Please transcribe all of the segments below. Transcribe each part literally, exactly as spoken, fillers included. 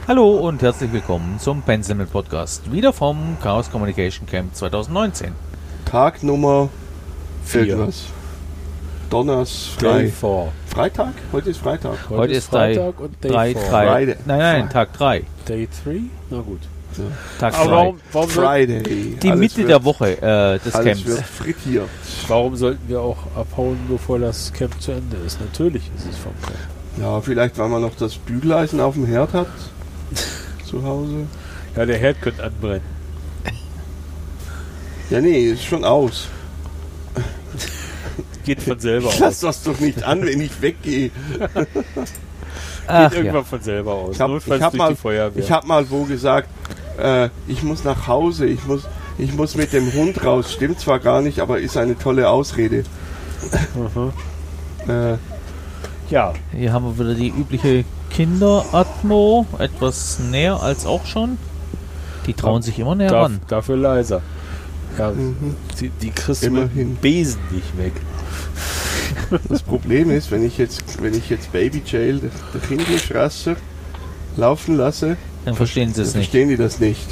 Hallo und herzlich willkommen zum Pensimmel Podcast. Wieder vom Chaos Communication Camp zwanzig neunzehn. Tag Nummer vier. Irgendwas. Donners, frei. Day four. Freitag? Heute ist Freitag. Heute, Heute ist ist Day Freitag und Day drei, four. drei. Friday. Nein, nein, Tag drei. Day three? Na gut. So. Tag Aber drei. warum, warum, soll, Friday. Die Alles Mitte wird, der Woche äh, des Alles Camps. wird frittiert. warum sollten wir auch abhauen, bevor das Camp zu Ende ist? Natürlich ist es vom Camp. Ja, vielleicht, weil man noch das Bügeleisen auf dem Herd hat. Zu Hause. Ja, der Herd könnte anbrennen. Ja, nee, ist schon aus. Geht von selber Ich lass aus. das doch nicht an, wenn ich weggehe. Ach, Geht irgendwann ja. von selber aus. Ich habe Notfalls hab durch mal, die Feuerwehr. ich hab mal wo gesagt, äh, ich muss nach Hause, ich muss, ich muss mit dem Hund raus. Stimmt zwar gar nicht, aber ist eine tolle Ausrede. Mhm. Äh, Ja, Hier haben wir wieder die übliche Kinderatmo. Etwas näher als auch schon. Die trauen sich immer näher darf, ran. dafür leiser. Ja, mhm. die, die kriegst du mit Immerhin. dem Besen nicht weg. Das Problem ist, wenn ich jetzt, wenn ich jetzt Baby Jail, der Kinderfresser, laufen lasse, Dann verstehen sie es dann nicht. verstehen die das nicht.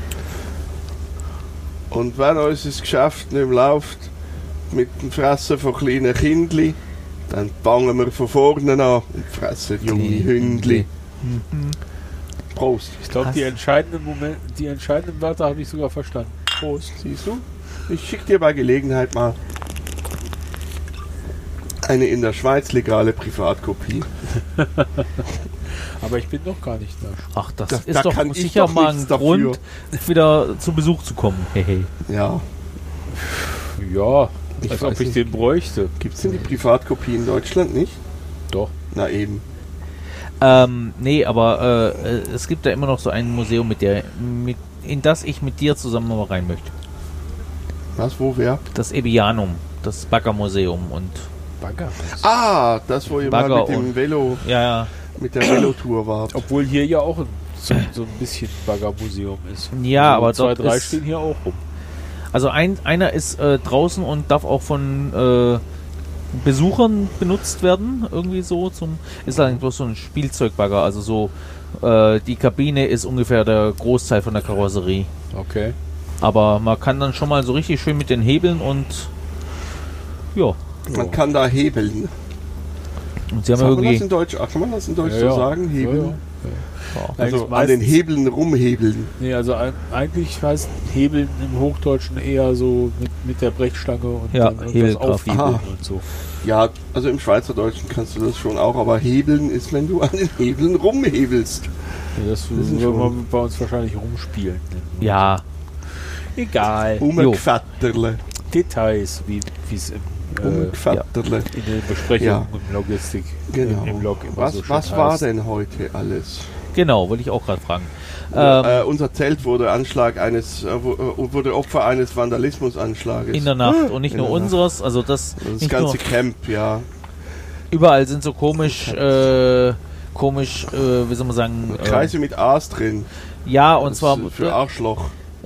Und wenn uns es geschafft nicht läuft, mit dem Fressen von kleinen Kindli, dann fangen wir von vorne an und fressen junge Die Hündli. Mhm. Prost. Ich glaube, Hast- die entscheidenden Moment, die entscheidenden Wörter habe ich sogar verstanden. Prost, siehst du? Ich schicke dir bei Gelegenheit mal eine in der Schweiz legale Privatkopie. Aber ich bin noch gar nicht da. Ach, das Da- ist da doch kann ich sicher doch mal ein nichts dafür. Grund, wieder zu Besuch zu kommen. Hehe. Ja, Ja, Ich als weiß ob ich nicht. den bräuchte. gibt es denn die Privatkopie in Deutschland nicht? Doch. Na eben. Ähm, nee, aber äh, äh, es gibt da immer noch so ein Museum, mit der, mit, in das ich mit dir zusammen mal rein möchte. Was, wo, wer? Das Ebianum, das Baggermuseum und Bagger. Ah, das, wo ihr Bagger mal mit dem und- Velo, ja, ja. mit der Velotour wart. Obwohl hier ja auch ein, so, so ein bisschen Baggermuseum ist. Ja, also aber zwei, dort drei ist- stehen hier auch rum. Also ein, einer ist äh, draußen und darf auch von äh, Besuchern benutzt werden, irgendwie so. Zum ist eigentlich bloß so ein Spielzeugbagger, also so äh, die Kabine ist ungefähr der Großteil von der Karosserie. Okay. Aber man kann dann schon mal so richtig schön mit den Hebeln und ja. Man kann da hebeln. Und sie haben Sagt man das irgendwie in Deutsch? Ach, kann man das in Deutsch Ja, so ja. sagen? Hebeln? Ja, ja. Also Eigentlich an den meistens- Hebeln rumhebeln. Nee, also ein, eigentlich heißt Hebeln im Hochdeutschen eher so mit, mit der Brechstange und Ja, dann irgendwas Hebelkraft. aufhebeln Ah. und so. Ja, also im Schweizerdeutschen kannst du das schon auch, aber hebeln ist, wenn du an den Hebeln rumhebelst. Ja, das Das ist würden schon- wir bei uns wahrscheinlich rumspielen. ja, Egal. Umgevatterle. Details, wie es im, äh, Umgevatterle. in den Besprechungen Ja. im Logistik, Genau. im, im Log immer Was, so schön was war heißt. denn heute alles? genau, wollte ich auch gerade fragen. äh, Ähm, unser Zelt wurde Anschlag eines, äh, wo- äh, wurde Opfer eines Vandalismusanschlages. in der Nacht und nicht In nur der Nacht. unseres, also das, das nicht ganze nur, Camp, ja. überall sind so komisch, äh, komisch, äh, wie soll man sagen, äh, Kreise mit A's drin. ja, und Das zwar ist für Arschloch.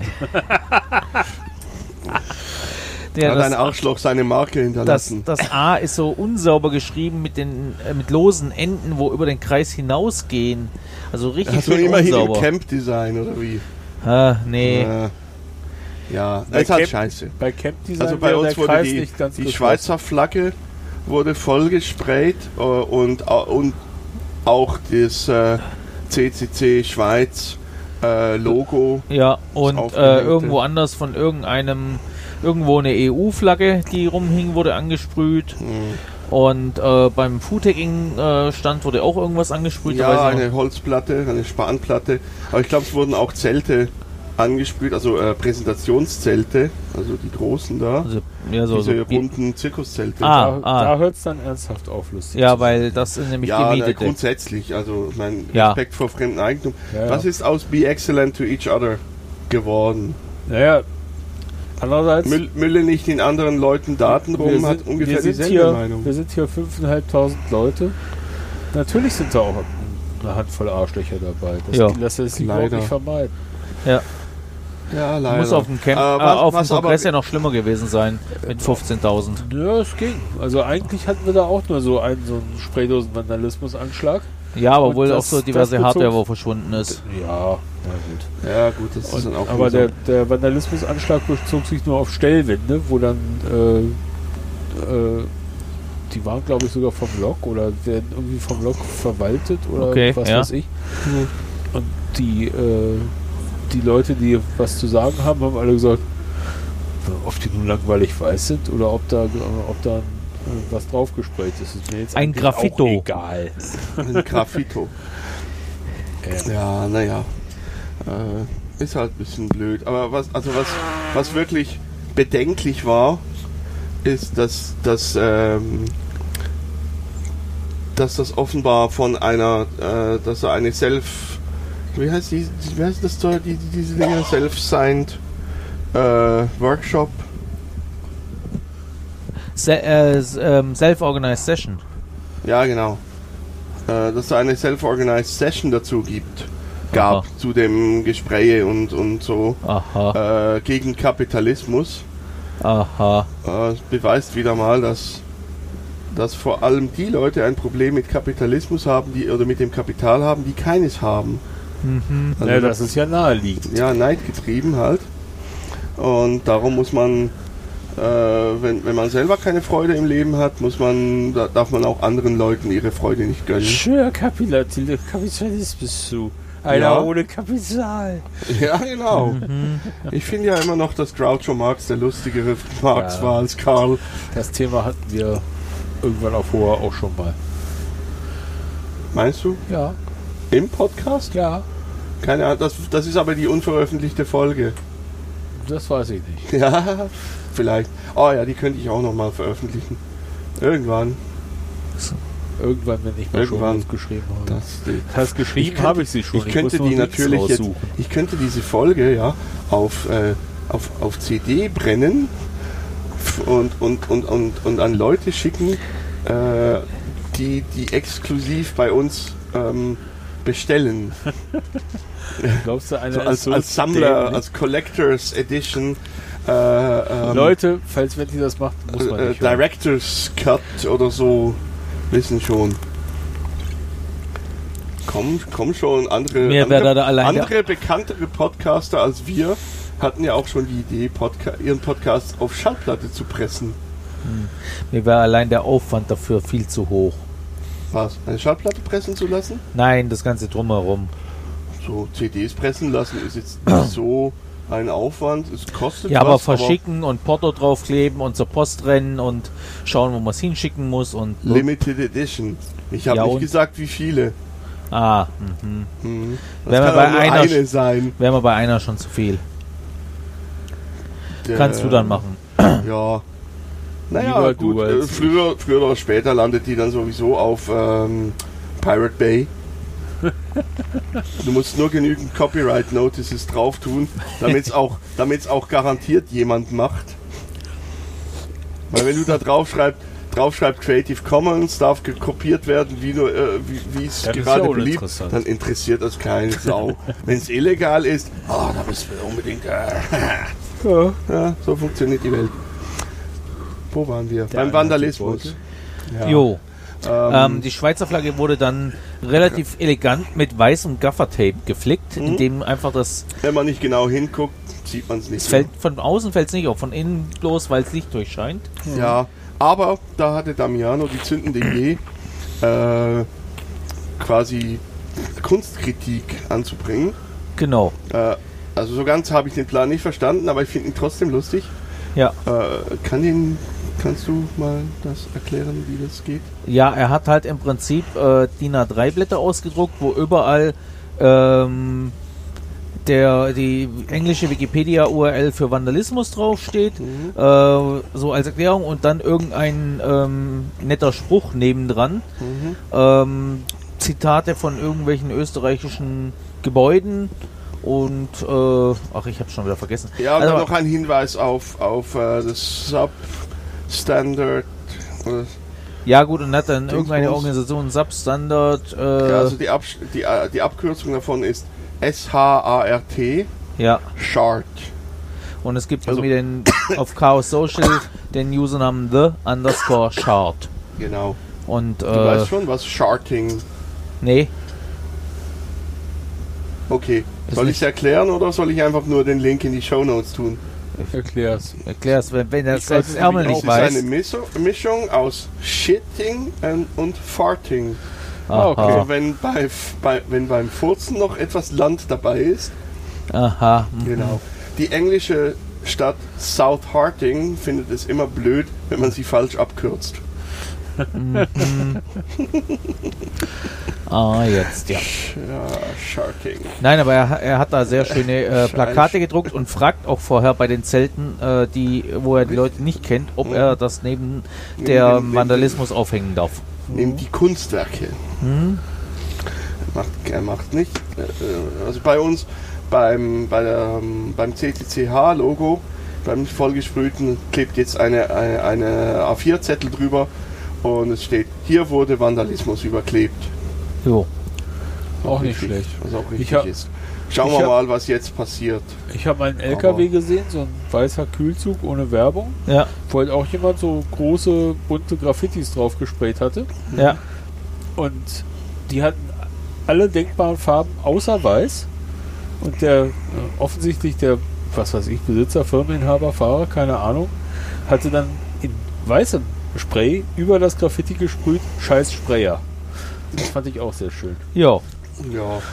der, Hat das, ein Arschloch seine Marke das, hinterlassen. das A ist so unsauber geschrieben mit den äh, mit losen Enden, wo über den Kreis hinausgehen. Also richtig Hast du schön immerhin im unsauber. Camp-Design, oder wie? Ah, nee. Äh, ja, Bei ist halt Camp- scheiße. Bei Camp Design Also bei wäre uns der wurde Kreis die, nicht ganz die geschlossen. Schweizer Flagge wurde voll gesprayt äh, und, au- und auch das äh, C C C Schweiz äh, Logo. Ja, und äh, aufgehängte. irgendwo anders von irgendeinem, irgendwo eine E U-Flagge, die rumhing, wurde angesprüht. Hm. Und äh, beim Foodtagging-Stand wurde auch irgendwas angesprüht. da Ja, weiß ich noch- eine Holzplatte, eine Spanplatte. Aber ich glaube, es wurden auch Zelte angesprüht, also äh, Präsentationszelte, also die großen da. also, ja, so, diese so Bi- bunten Zirkuszelte. Ah, Da, ah. da hört es dann ernsthaft auf, lustig. Ja, zu weil das sind nämlich ja, na, gemietete. grundsätzlich, also mein Ja. Respekt vor fremdem Eigentum. Ja, ja. Was ist aus Be Excellent to Each Other geworden? sein. Naja, andererseits, Müll, Mülle nicht in anderen Leuten Daten wir rum, sind, hat ungefähr wir sind dieselbe hier, Meinung. wir sind hier fünftausendfünfhundert Leute. Natürlich sind da auch eine Handvoll Arschlöcher dabei. Das Ja. lässt sich überhaupt Leider. nicht vermeiden. Ja, Ja, leider. muss auf dem Camp, Äh, äh, was- auf dem was aber- Kongress ja noch schlimmer gewesen sein mit fünfzehntausend. Ja, es ging. Also eigentlich hatten wir da auch nur so einen, so einen Spraydosen-Vandalismus-Anschlag. Ja, aber Und wohl das- auch so diverse das Hardware, bezog- wo verschwunden ist. Ja, na gut. Ja, gut, das ist Und, dann auch aber so. der, der Vandalismusanschlag bezog sich nur auf Stellwände, wo dann äh, äh, die waren, glaube ich, sogar vom Lok oder werden irgendwie vom Lok verwaltet oder Okay, was ja. weiß ich. Und die, äh, die Leute, die was zu sagen haben, haben alle gesagt, ob die nun langweilig weiß sind oder ob da, ob da äh, was draufgesprayt ist. Ist mir jetzt Ein eigentlich Graffito. auch egal. Ein Graffito. Ähm, Ja, naja. Äh, ist halt ein bisschen blöd. Aber was, also was, was wirklich bedenklich war, ist, dass, dass, ähm, dass das offenbar von einer, äh, dass er eine Self, wie heißt die, wie heißt das da, die, die, diese Dinge, Self-Signed äh, Workshop. Se äh, s- ähm, Self-Organized Session. Ja, genau. Äh, dass es eine Self-Organized Session dazu gibt, gab Aha. zu dem Gespräche und, und so Aha, äh, gegen Kapitalismus. aha. Äh, beweist wieder mal, dass, dass vor allem die Leute ein Problem mit Kapitalismus haben, die oder mit dem Kapital haben, die keines haben. Mhm. Also ja, das ist ja naheliegend. ja, neidgetrieben halt. Und darum muss man, äh, wenn, wenn man selber keine Freude im Leben hat, muss man, da darf man auch anderen Leuten ihre Freude nicht gönnen. Schön Kapital- Kapitalismus zu. Einer Ja. ohne Kapital. Ja, genau. Mhm. Ich finde ja immer noch, dass Groucho Marx der lustigere Marx Ja. war als Karl. Das Thema hatten wir irgendwann auf Hoher auch schon mal. Meinst du? Ja, Im Podcast? ja, Keine Ahnung, das, das ist aber die unveröffentlichte Folge. das weiß ich nicht. Ja, vielleicht. Oh ja, die könnte ich auch nochmal veröffentlichen. Irgendwann. Irgendwann, wenn ich mal Irgendwann. schon geschrieben habe. Das, die, Das geschrieben Ich könnte- habe ich sie schon. ich könnte muss die nur Links natürlich jetzt, raussuchen. ich könnte diese Folge ja auf, äh, auf, auf C D brennen f- und, und, und, und, und an Leute schicken, äh, die, die exklusiv bei uns ähm, bestellen. Glaubst du, einer So ist als, so als Sammler, dämlich? als Collectors Edition. Äh, ähm, Leute, falls wenn die das macht, muss man äh, nicht hören. Director's Cut oder so, wissen schon. Komm, komm schon, andere, Mir wär andere, da allein andere bekanntere Podcaster als wir hatten ja auch schon die Idee, Podca ihren Podcast auf Schallplatte zu pressen. Mir wäre allein der Aufwand dafür viel zu hoch. Was? Eine Schallplatte pressen zu lassen? Nein, das Ganze drumherum. So, C Ds pressen lassen ist jetzt nicht so ein Aufwand. Es kostet Ja, aber was, verschicken und Porto draufkleben und zur Post rennen und schauen, wo man es hinschicken muss und. Limited Edition. Ich habe Ja, nicht und? gesagt, wie viele. Ah, mhm. Mhm. Das Wenn man kann bei auch nur einer eine sch- sein. Wäre mir bei einer schon zu viel. Der- Kannst du dann machen. Ja. Naja, Lieber gut. du Äh, als früher, früher oder später landet die dann sowieso auf ähm, Pirate Bay. Du musst nur genügend Copyright Notices drauf tun, damit es auch, damit's auch garantiert jemand macht. Weil wenn du da draufschreibst, draufschreibst Creative Commons, darf kopiert werden, wie nur, äh, wie es Ja, das ist gerade ja beliebt, uninteressant. dann interessiert das keine Sau. Wenn es illegal ist, oh, da müssen wir unbedingt. Äh, Ja. ja, so funktioniert die Welt. Wo waren wir? Der Beim eine Vandalismus. hat Ja. Jo. Ähm, Ähm, die Schweizer Flagge wurde dann relativ elegant mit weißem Gaffertape geflickt, Mhm. indem einfach das. wenn man nicht genau hinguckt, sieht man es nicht. Es fällt von außen fällt es nicht auf, von innen bloß, weil es Licht durchscheint. Ja, aber da hatte Damiano die zündende Idee, äh, quasi Kunstkritik anzubringen. Genau. Äh, also so ganz habe ich den Plan nicht verstanden, aber ich finde ihn trotzdem lustig. Ja. Äh, kann ihn, kannst du mal das erklären, wie das geht? Ja, er hat halt im Prinzip äh, D I N A drei Blätter ausgedruckt, wo überall ähm, der, die englische Wikipedia-U R L für Vandalismus draufsteht, Mhm. äh, so als Erklärung und dann irgendein ähm, netter Spruch nebendran. Mhm. Ähm, Zitate von irgendwelchen österreichischen Gebäuden und äh, ach, ich habe schon wieder vergessen. Ja, und Also- dann noch ein Hinweis auf, auf äh, das Substandard. Oder, Ja gut, und hat dann Dingsbums. irgendeine Organisation Substandard, äh, ja, also die, Abs die, äh, die Abkürzung davon ist S H A R T, ja. Chart. Und es gibt Also- irgendwie den auf Chaos Social den Usernamen the underscore chart. Genau. Und Du äh, weißt schon, was Charting Nee. Okay. Ist Soll ich nicht- es erklären oder soll ich einfach nur den Link in die Shownotes tun? Erklär's. Erklär's, wenn, wenn das Ich weiß selbst es Ärmel nämlich nicht Es ist weiß. eine Miso- Mischung aus Shitting und, und Farting. Ah, okay. Also wenn, bei, bei, wenn beim Furzen noch etwas Land dabei ist. Aha. mhm. Genau. Die englische Stadt South Harting findet es immer blöd, wenn man sie falsch abkürzt. Ah, jetzt, ja. Ja, Sharking. Nein, aber er, er hat da sehr schöne äh, Plakate gedruckt und fragt auch vorher bei den Zelten, äh, die, wo er die Leute nicht kennt, ob Mhm. er das neben Neben der dem- neben Vandalismus aufhängen darf. Nehmen die Kunstwerke. Mhm. Macht, er macht nicht. Äh, Also bei uns, beim, bei der, ähm, beim C C C H-Logo, beim vollgesprühten, klebt jetzt eine, eine, eine A vier Zettel drüber und es steht, hier wurde Vandalismus überklebt. Jo. Auch nicht richtig, schlecht. Was auch Ich richtig hab- ist. Schauen ich wir hab- mal, was jetzt passiert. Ich habe einen L K W Aber- gesehen, so ein weißer Kühlzug ohne Werbung, Ja, wo halt auch jemand so große, bunte Graffitis drauf gesprayt hatte. ja. Und die hatten alle denkbaren Farben außer weiß. Und der äh, offensichtlich der, was weiß ich, Besitzer, Firmeninhaber, Fahrer, keine Ahnung, hatte dann in weißem Spray über das Graffiti gesprüht, scheiß Sprayer. Das fand ich auch sehr schön. Jo. Ja.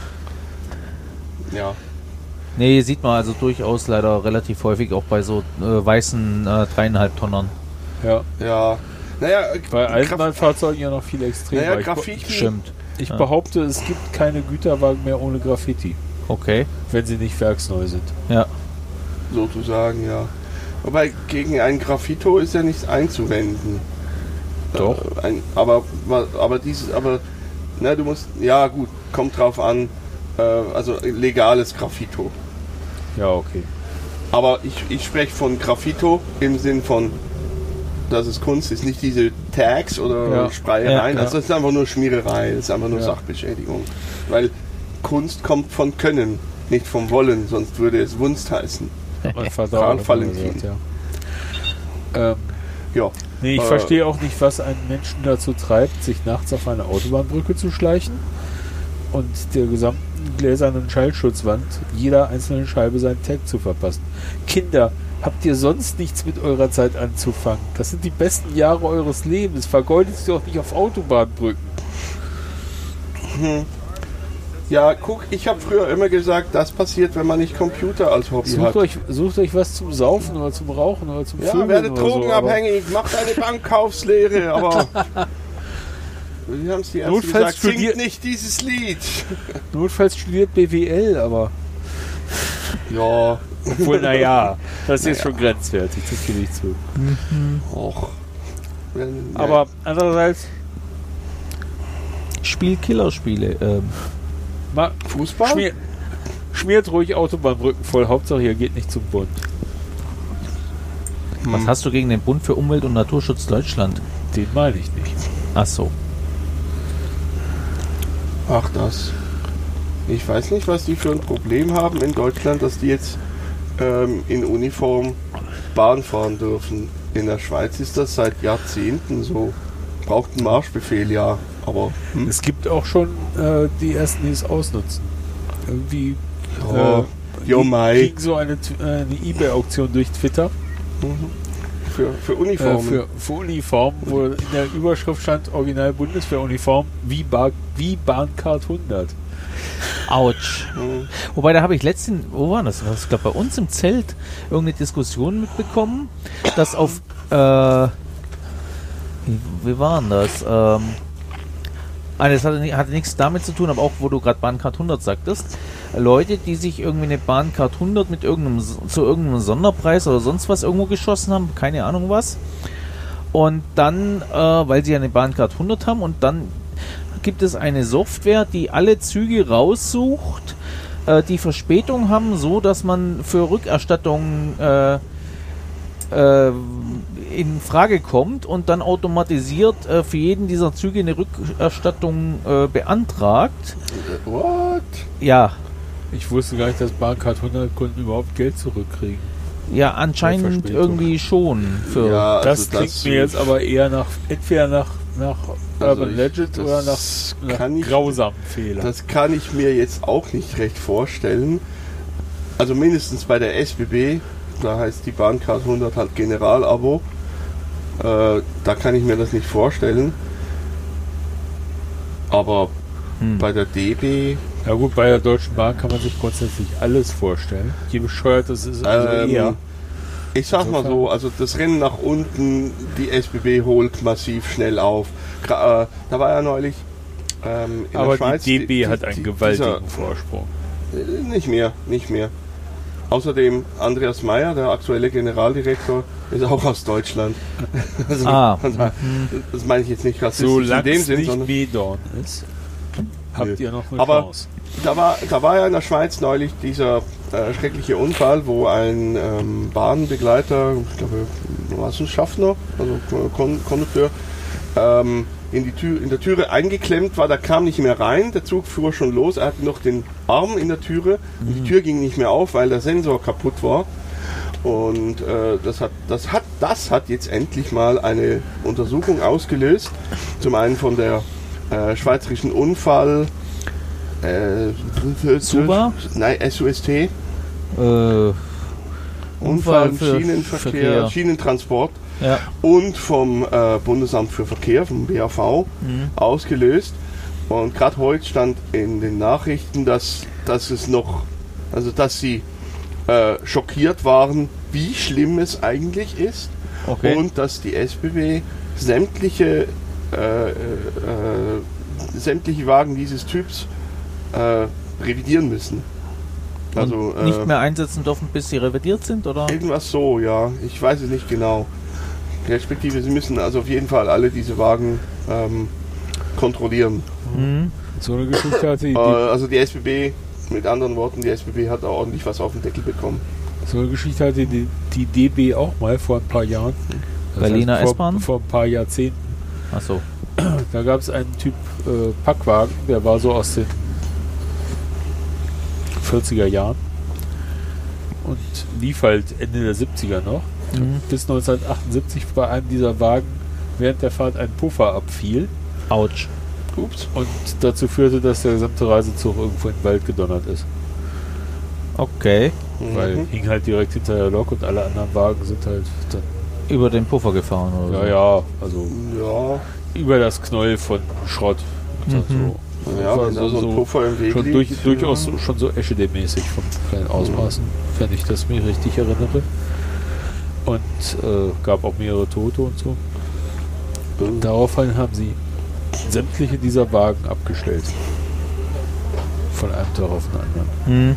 Ja. Nee, sieht man also durchaus leider relativ häufig auch bei so äh, weißen äh, dreieinhalb Tonnern. Ja. Ja. Naja, Bei Graf- Eisenbahnfahrzeugen ja noch viel extremer. naja ich be- Graffiti. Stimmt. ich ja. behaupte, es gibt keine Güterwagen mehr ohne Graffiti, Okay. wenn sie nicht werksneu sind. Ja. Sozusagen, ja. Wobei gegen ein Graffito ist ja nichts einzuwenden. Doch. Äh, ein, aber, aber dieses, aber, na, du musst, ja gut, kommt drauf an, äh, also legales Graffito. Ja, okay. Aber ich, ich spreche von Graffito im Sinn von, dass es Kunst ist, nicht diese Tags oder Ja. Sprayereien. Ja, ja. Also das ist einfach nur Schmiererei, das ist einfach nur Ja. Sachbeschädigung. Weil Kunst kommt von Können, nicht vom Wollen, sonst würde es Wunst heißen. Und Verdauung, Karl hat man Valentin. gesagt, ja. Ähm, Ja. nee, ich Äh, verstehe auch nicht, was einen Menschen dazu treibt, sich nachts auf eine Autobahnbrücke zu schleichen und der gesamten gläsernen Schallschutzwand jeder einzelnen Scheibe seinen Tag zu verpassen. Kinder, habt ihr sonst nichts mit eurer Zeit anzufangen? Das sind die besten Jahre eures Lebens. Vergeudet sie doch nicht auf Autobahnbrücken. Ja, guck, ich habe früher immer gesagt, das passiert, wenn man nicht Computer als Hobby Sucht hat. euch, sucht euch was zum Saufen oder zum Rauchen oder zum Ja, Vögeln werde oder so, aber drogenabhängig, macht eine Bankkaufslehre, aber wie haben es die Ärzte Notfalls gesagt, studier- singt nicht dieses Lied. notfalls studiert B W L, aber Ja, obwohl, naja, das ist schon grenzwertig, das gebe ich zu. och. Wenn- Aber andererseits, Spiel Killerspiele. Ähm, ma, Fußball? schmier, schmiert ruhig Autobahnbrücken voll, Hauptsache hier geht nicht zum Bund. Was hast du gegen den Bund für Umwelt und Naturschutz Deutschland? Den meine ich nicht. Ach so. Ach das. Ich weiß nicht, was die für ein Problem haben in Deutschland, dass die jetzt ähm, in Uniform Bahn fahren dürfen. In der Schweiz ist das seit Jahrzehnten so. Braucht einen Marschbefehl, ja. Aber hm? Es gibt auch schon äh, die ersten, die es ausnutzen. Irgendwie ja, äh, jo ging- mei. ging so eine, Tw- äh, eine eBay-Auktion durch Twitter Für, für äh, Uniformen. für, für Uniformen, wo in der Überschrift stand Original Bundeswehruniform wie, Bar, wie Bahncard hundert. Autsch. Hm. Wobei, da habe ich letztens, wo war das? Ich glaube, bei uns im Zelt irgendeine Diskussion mitbekommen, dass auf, äh, wie, wie war denn das? Ähm, ah, das hatte, ni- hatte nichts damit zu tun, aber auch, wo du gerade Bahncard hundert sagtest, Leute, die sich irgendwie eine Bahncard hundert mit irgendeinem, S- zu irgendeinem Sonderpreis oder sonst was irgendwo geschossen haben, keine Ahnung was. Und dann, äh, weil sie eine Bahncard hundert haben und dann gibt es eine Software, die alle Züge raussucht, äh, die Verspätung haben, so dass man für Rückerstattung äh, äh, in Frage kommt und dann automatisiert äh, für jeden dieser Züge eine Rückerstattung äh, beantragt. What? Ja, Ich wusste gar nicht, dass Bahncard hundert Kunden überhaupt Geld zurückkriegen. ja, anscheinend Verspätung. irgendwie schon. Für Ja, Das also klingt mir jetzt aber eher nach, entweder nach nach Also Urban ich- Legend das oder nach, nach kann ich- grausamen Fehlern? Das kann ich mir jetzt auch nicht recht vorstellen. Also mindestens bei der S B B, da heißt die Bahncard hundert halt Generalabo. Äh, da kann ich mir das nicht vorstellen. Aber Hm. bei der D B, Ja gut, bei der Deutschen Bahn kann man sich grundsätzlich alles vorstellen. Je bescheuert das ist, umso ähm, eher. ich sag mal so, also das Rennen nach unten, die S B B holt massiv schnell auf. Gra- äh, da war ja neulich ähm, in Aber der Schweiz, die D B die- hat die- einen die- gewaltigen dieser- Vorsprung. Äh, Nicht mehr, nicht mehr. Außerdem Andreas Meyer, der aktuelle Generaldirektor, ist auch aus Deutschland. Also, Ah. also, das meine ich jetzt nicht rassistisch in Solange dem es Sinn, nicht sondern Medorn ist, habt Nö. ihr noch eine Aber- Chance. da war, da war ja in der Schweiz neulich dieser äh, schreckliche Unfall, wo ein ähm, Bahnbegleiter, ich glaube, war es ein Schaffner, also Kon Kondukteur, ähm, in, die Tür, in der Türe eingeklemmt war, der kam nicht mehr rein, der Zug fuhr schon los, er hatte noch den Arm in der Türe und die Tür ging nicht mehr auf, weil der Sensor kaputt war. Und äh, das, hat, das, hat, das hat jetzt endlich mal eine Untersuchung ausgelöst. Zum einen von der äh, schweizerischen Unfall... Äh, Suba? Nein, S U S T. Äh, Unfall, Unfall für Schienenverkehr, Verkehr. Schienentransport ja. und vom äh, Bundesamt für Verkehr, vom B A V, Mhm. ausgelöst. Und gerade heute stand in den Nachrichten, dass, dass es noch, also dass sie äh, schockiert waren, wie schlimm es eigentlich ist. Okay. Und dass die S B B sämtliche, äh, äh, sämtliche Wagen dieses Typs äh, revidieren müssen. Also Und nicht äh, mehr einsetzen dürfen, bis sie revidiert sind, oder? irgendwas so, ja. Ich weiß es nicht genau. Respektive, sie müssen also auf jeden Fall alle diese Wagen ähm, kontrollieren. Mhm. So eine Geschichte hatte die, Äh, also die S B B, mit anderen Worten, die S B B hat da ordentlich was auf den Deckel bekommen. so eine Geschichte hatte die, die D B auch mal vor ein paar Jahren. Das Berliner heißt, vor, S-Bahn? vor ein paar Jahrzehnten. Achso. Da gab es einen Typ äh, Packwagen, der war so aus den vierziger Jahren und lief halt Ende der siebziger noch. Mhm. Bis neunzehnhundertachtundsiebzig bei einem dieser Wagen während der Fahrt ein Puffer abfiel Autsch. Ups. und dazu führte, dass der gesamte Reisezug irgendwo in den Wald gedonnert ist. Okay. Weil Mhm. hing halt direkt hinter der Lok und alle anderen Wagen sind halt dann, Über den Puffer gefahren, oder ja, ja, also Ja, über das Knäuel von Schrott. Mhm. So. ja, War wenn da so ein Puffer im Weg schon liegt. durch, durchaus so, schon so Eschede-mäßig von kleinen Ausmaßen, wenn ich das mir richtig erinnere. Und äh, gab auch mehrere Tote und so. Mhm. Daraufhin haben sie sämtliche dieser Wagen abgestellt. Von einem Tag auf den anderen. Mhm.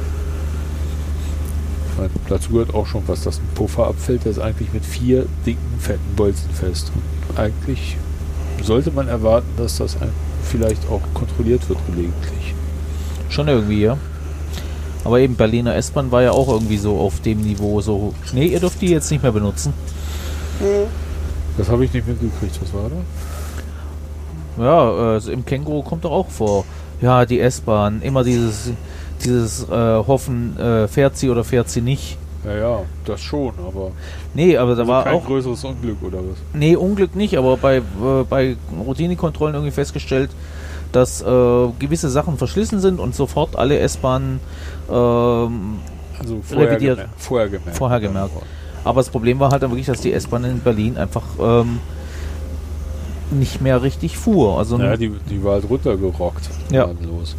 Ich meine, dazu gehört auch schon was, dass ein Puffer abfällt, der ist eigentlich mit vier dicken, fetten Bolzen fest. Und eigentlich sollte man erwarten, dass das ein, vielleicht auch kontrolliert wird gelegentlich. Schon irgendwie, ja. Aber eben Berliner S-Bahn war ja auch irgendwie so auf dem Niveau so. Nee, ihr dürft die jetzt nicht mehr benutzen. Das habe ich nicht mitgekriegt. Was war da? Ja, äh, im Känguru kommt doch auch vor. Ja, die S-Bahn, immer dieses, dieses äh, Hoffen, äh, fährt sie oder fährt sie nicht. Ja, ja, das schon, aber Nee, aber da also war kein auch. größeres Unglück oder was? Nee, Unglück nicht, aber bei, äh, bei Routinekontrollen irgendwie festgestellt, dass äh, gewisse Sachen verschlissen sind und sofort alle S-Bahnen ähm, Also vorher, Revidiert. gemerkt, vorher gemerkt. Vorher gemerkt. Aber das Problem war halt dann wirklich, dass die S-Bahn in Berlin einfach ähm, nicht mehr richtig fuhr. Also Ja, die, die war halt runtergerockt. Ja. Los.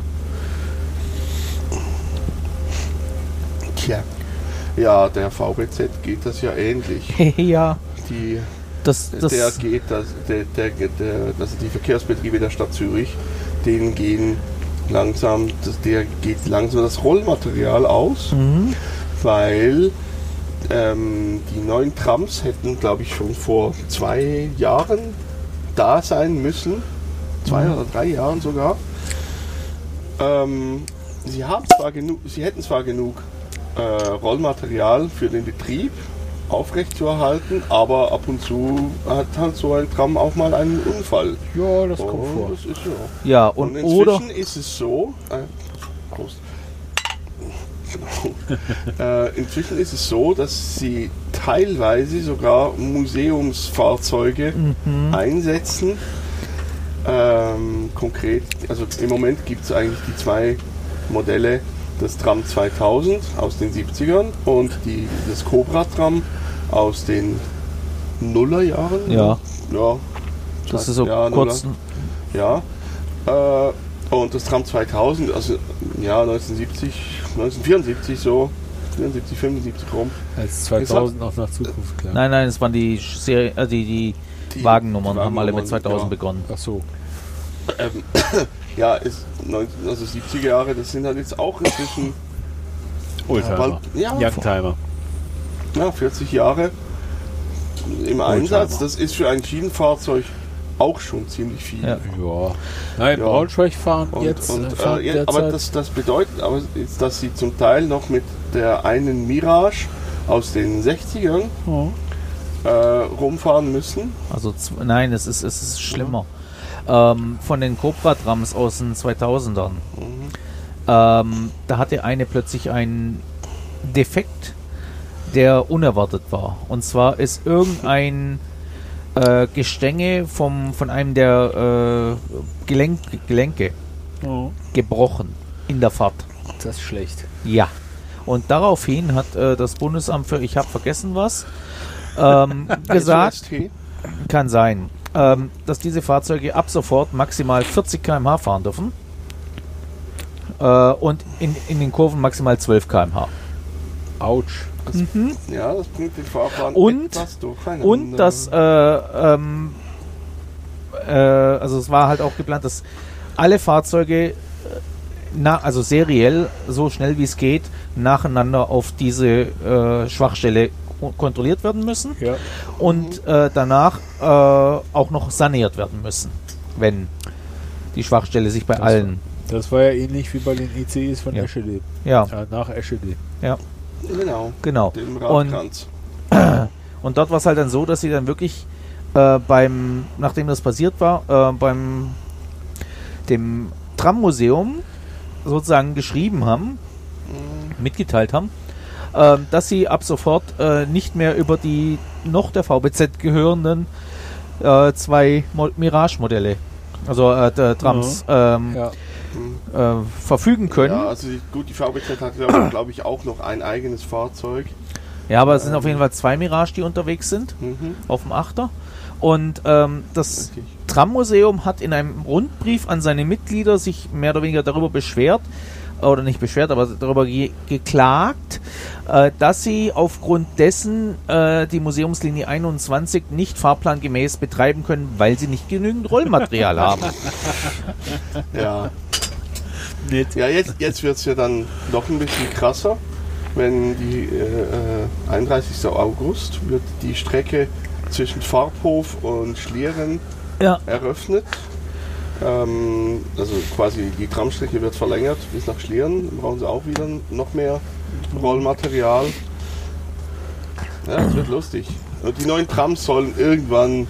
Tja. Ja, der V B Z geht das ja ähnlich. ja, Die, das, das der geht, das, der, der, der, also die Verkehrsbetriebe der Stadt Zürich, denen gehen langsam, das, der geht langsam das Rollmaterial aus, mhm. weil ähm, die neuen Trams hätten, glaube ich, schon vor zwei Jahren da sein müssen. Zwei Mhm. oder drei Jahren sogar. Ähm, sie haben zwar genug, sie hätten zwar genug äh, Rollmaterial für den Betrieb aufrechtzuerhalten, aber ab und zu hat halt so ein Tram auch mal einen Unfall. Ja, das kommt Und vor. das ist ja. ja Und, und, oder inzwischen ist es so, äh, Prost. Genau. äh, inzwischen ist es so, dass sie teilweise sogar Museumsfahrzeuge Mhm. einsetzen. Ähm, konkret, also im Moment gibt es eigentlich die zwei Modelle, das Tram zweitausend aus den siebzigern und die, das Cobra-Tram aus den Nullerjahren. Ja. Ja. Das ist so ja, kurz. Ja. Äh, und das Tram zweitausend, also ja, neunzehnhundertsiebzig, neunzehnhundertvierundsiebzig so, vierundsiebzig, fünfundsiebzig rum. Als zweitausend noch nach Zukunft, klar. Nein, nein, es waren die Serie, äh, die, die, Die Wagennummern, die haben alle mit Wagennummern, zweitausend ja. begonnen. Ach so. Ähm, ja, ist neunzehn, also siebziger Jahre, das sind halt jetzt auch inzwischen Oldtimer. bald- ja, Youngtimer. ja, vierzig Jahre im Einsatz. Das ist für ein Schienenfahrzeug auch schon ziemlich viel. Ja. Ja. Nein, Ja. Braunschweig fahren Und, jetzt. und, äh, fahren äh, ja, derzeit- aber das, das bedeutet aber jetzt, dass sie zum Teil noch mit der einen Mirage aus den sechzigern Oh. äh, rumfahren müssen. Also zw- nein, es ist, es ist schlimmer. Ähm, von den Cobra-Trams aus den zweitausendern. Ähm, da hatte eine plötzlich einen Defekt, der unerwartet war. Und zwar ist irgendein äh, Gestänge vom, von einem der äh, Gelenk, Gelenke Oh. gebrochen in der Fahrt. Das ist schlecht. Ja. Und daraufhin hat äh, das Bundesamt für Ich habe vergessen was ähm, gesagt, S O S T. kann sein, ähm, dass diese Fahrzeuge ab sofort maximal vierzig Kilometer pro Stunde fahren dürfen äh, und in, in den Kurven maximal zwölf Kilometer pro Stunde. Autsch. Ja, das bringt den Fahrplan Und- etwas durcheinander. Und das, äh, ähm, äh, also es war halt auch geplant, dass alle Fahrzeuge, äh, na, also seriell, so schnell wie es geht, nacheinander auf diese äh, Schwachstelle ko- kontrolliert werden müssen Ja. und äh, danach äh, auch noch saniert werden müssen, wenn die Schwachstelle sich bei Das allen, Das war ja ähnlich wie bei den I C Es von Ja. Eschede. ja, Ja, nach Eschede. ja, Genau, genau. dem Und Radkranz. Und dort war es halt dann so, dass sie dann wirklich äh, beim, nachdem das passiert war, äh, beim dem Trammuseum sozusagen geschrieben haben, mitgeteilt haben, äh, dass sie ab sofort äh, nicht mehr über die noch der V B Z gehörenden äh, zwei Mo Mirage-Modelle, also äh, der Trams, ähm, Ja. äh, verfügen können. Ja, also die, gut, die V B Z hat ja, glaube ich, auch noch ein eigenes Fahrzeug. Ja, aber es sind auf jeden Fall zwei Mirage, die unterwegs sind, Mhm. auf dem Achter. Und ähm, das Richtig. Trammuseum hat in einem Rundbrief an seine Mitglieder sich mehr oder weniger darüber beschwert, oder nicht beschwert, aber darüber ge geklagt, äh, dass sie aufgrund dessen äh, die Museumslinie einundzwanzig nicht fahrplangemäß betreiben können, weil sie nicht genügend Rollmaterial haben. Ja, Nett. ja jetzt, jetzt wird es ja dann noch ein bisschen krasser. Wenn die äh, einunddreißigsten August wird die Strecke zwischen Farbhof und Schlieren Ja, eröffnet. Ähm, also quasi die Tramstrecke wird verlängert bis nach Schlieren. Dann brauchen sie auch wieder noch mehr Rollmaterial. Ja, das wird lustig. Und die neuen Trams sollen irgendwann.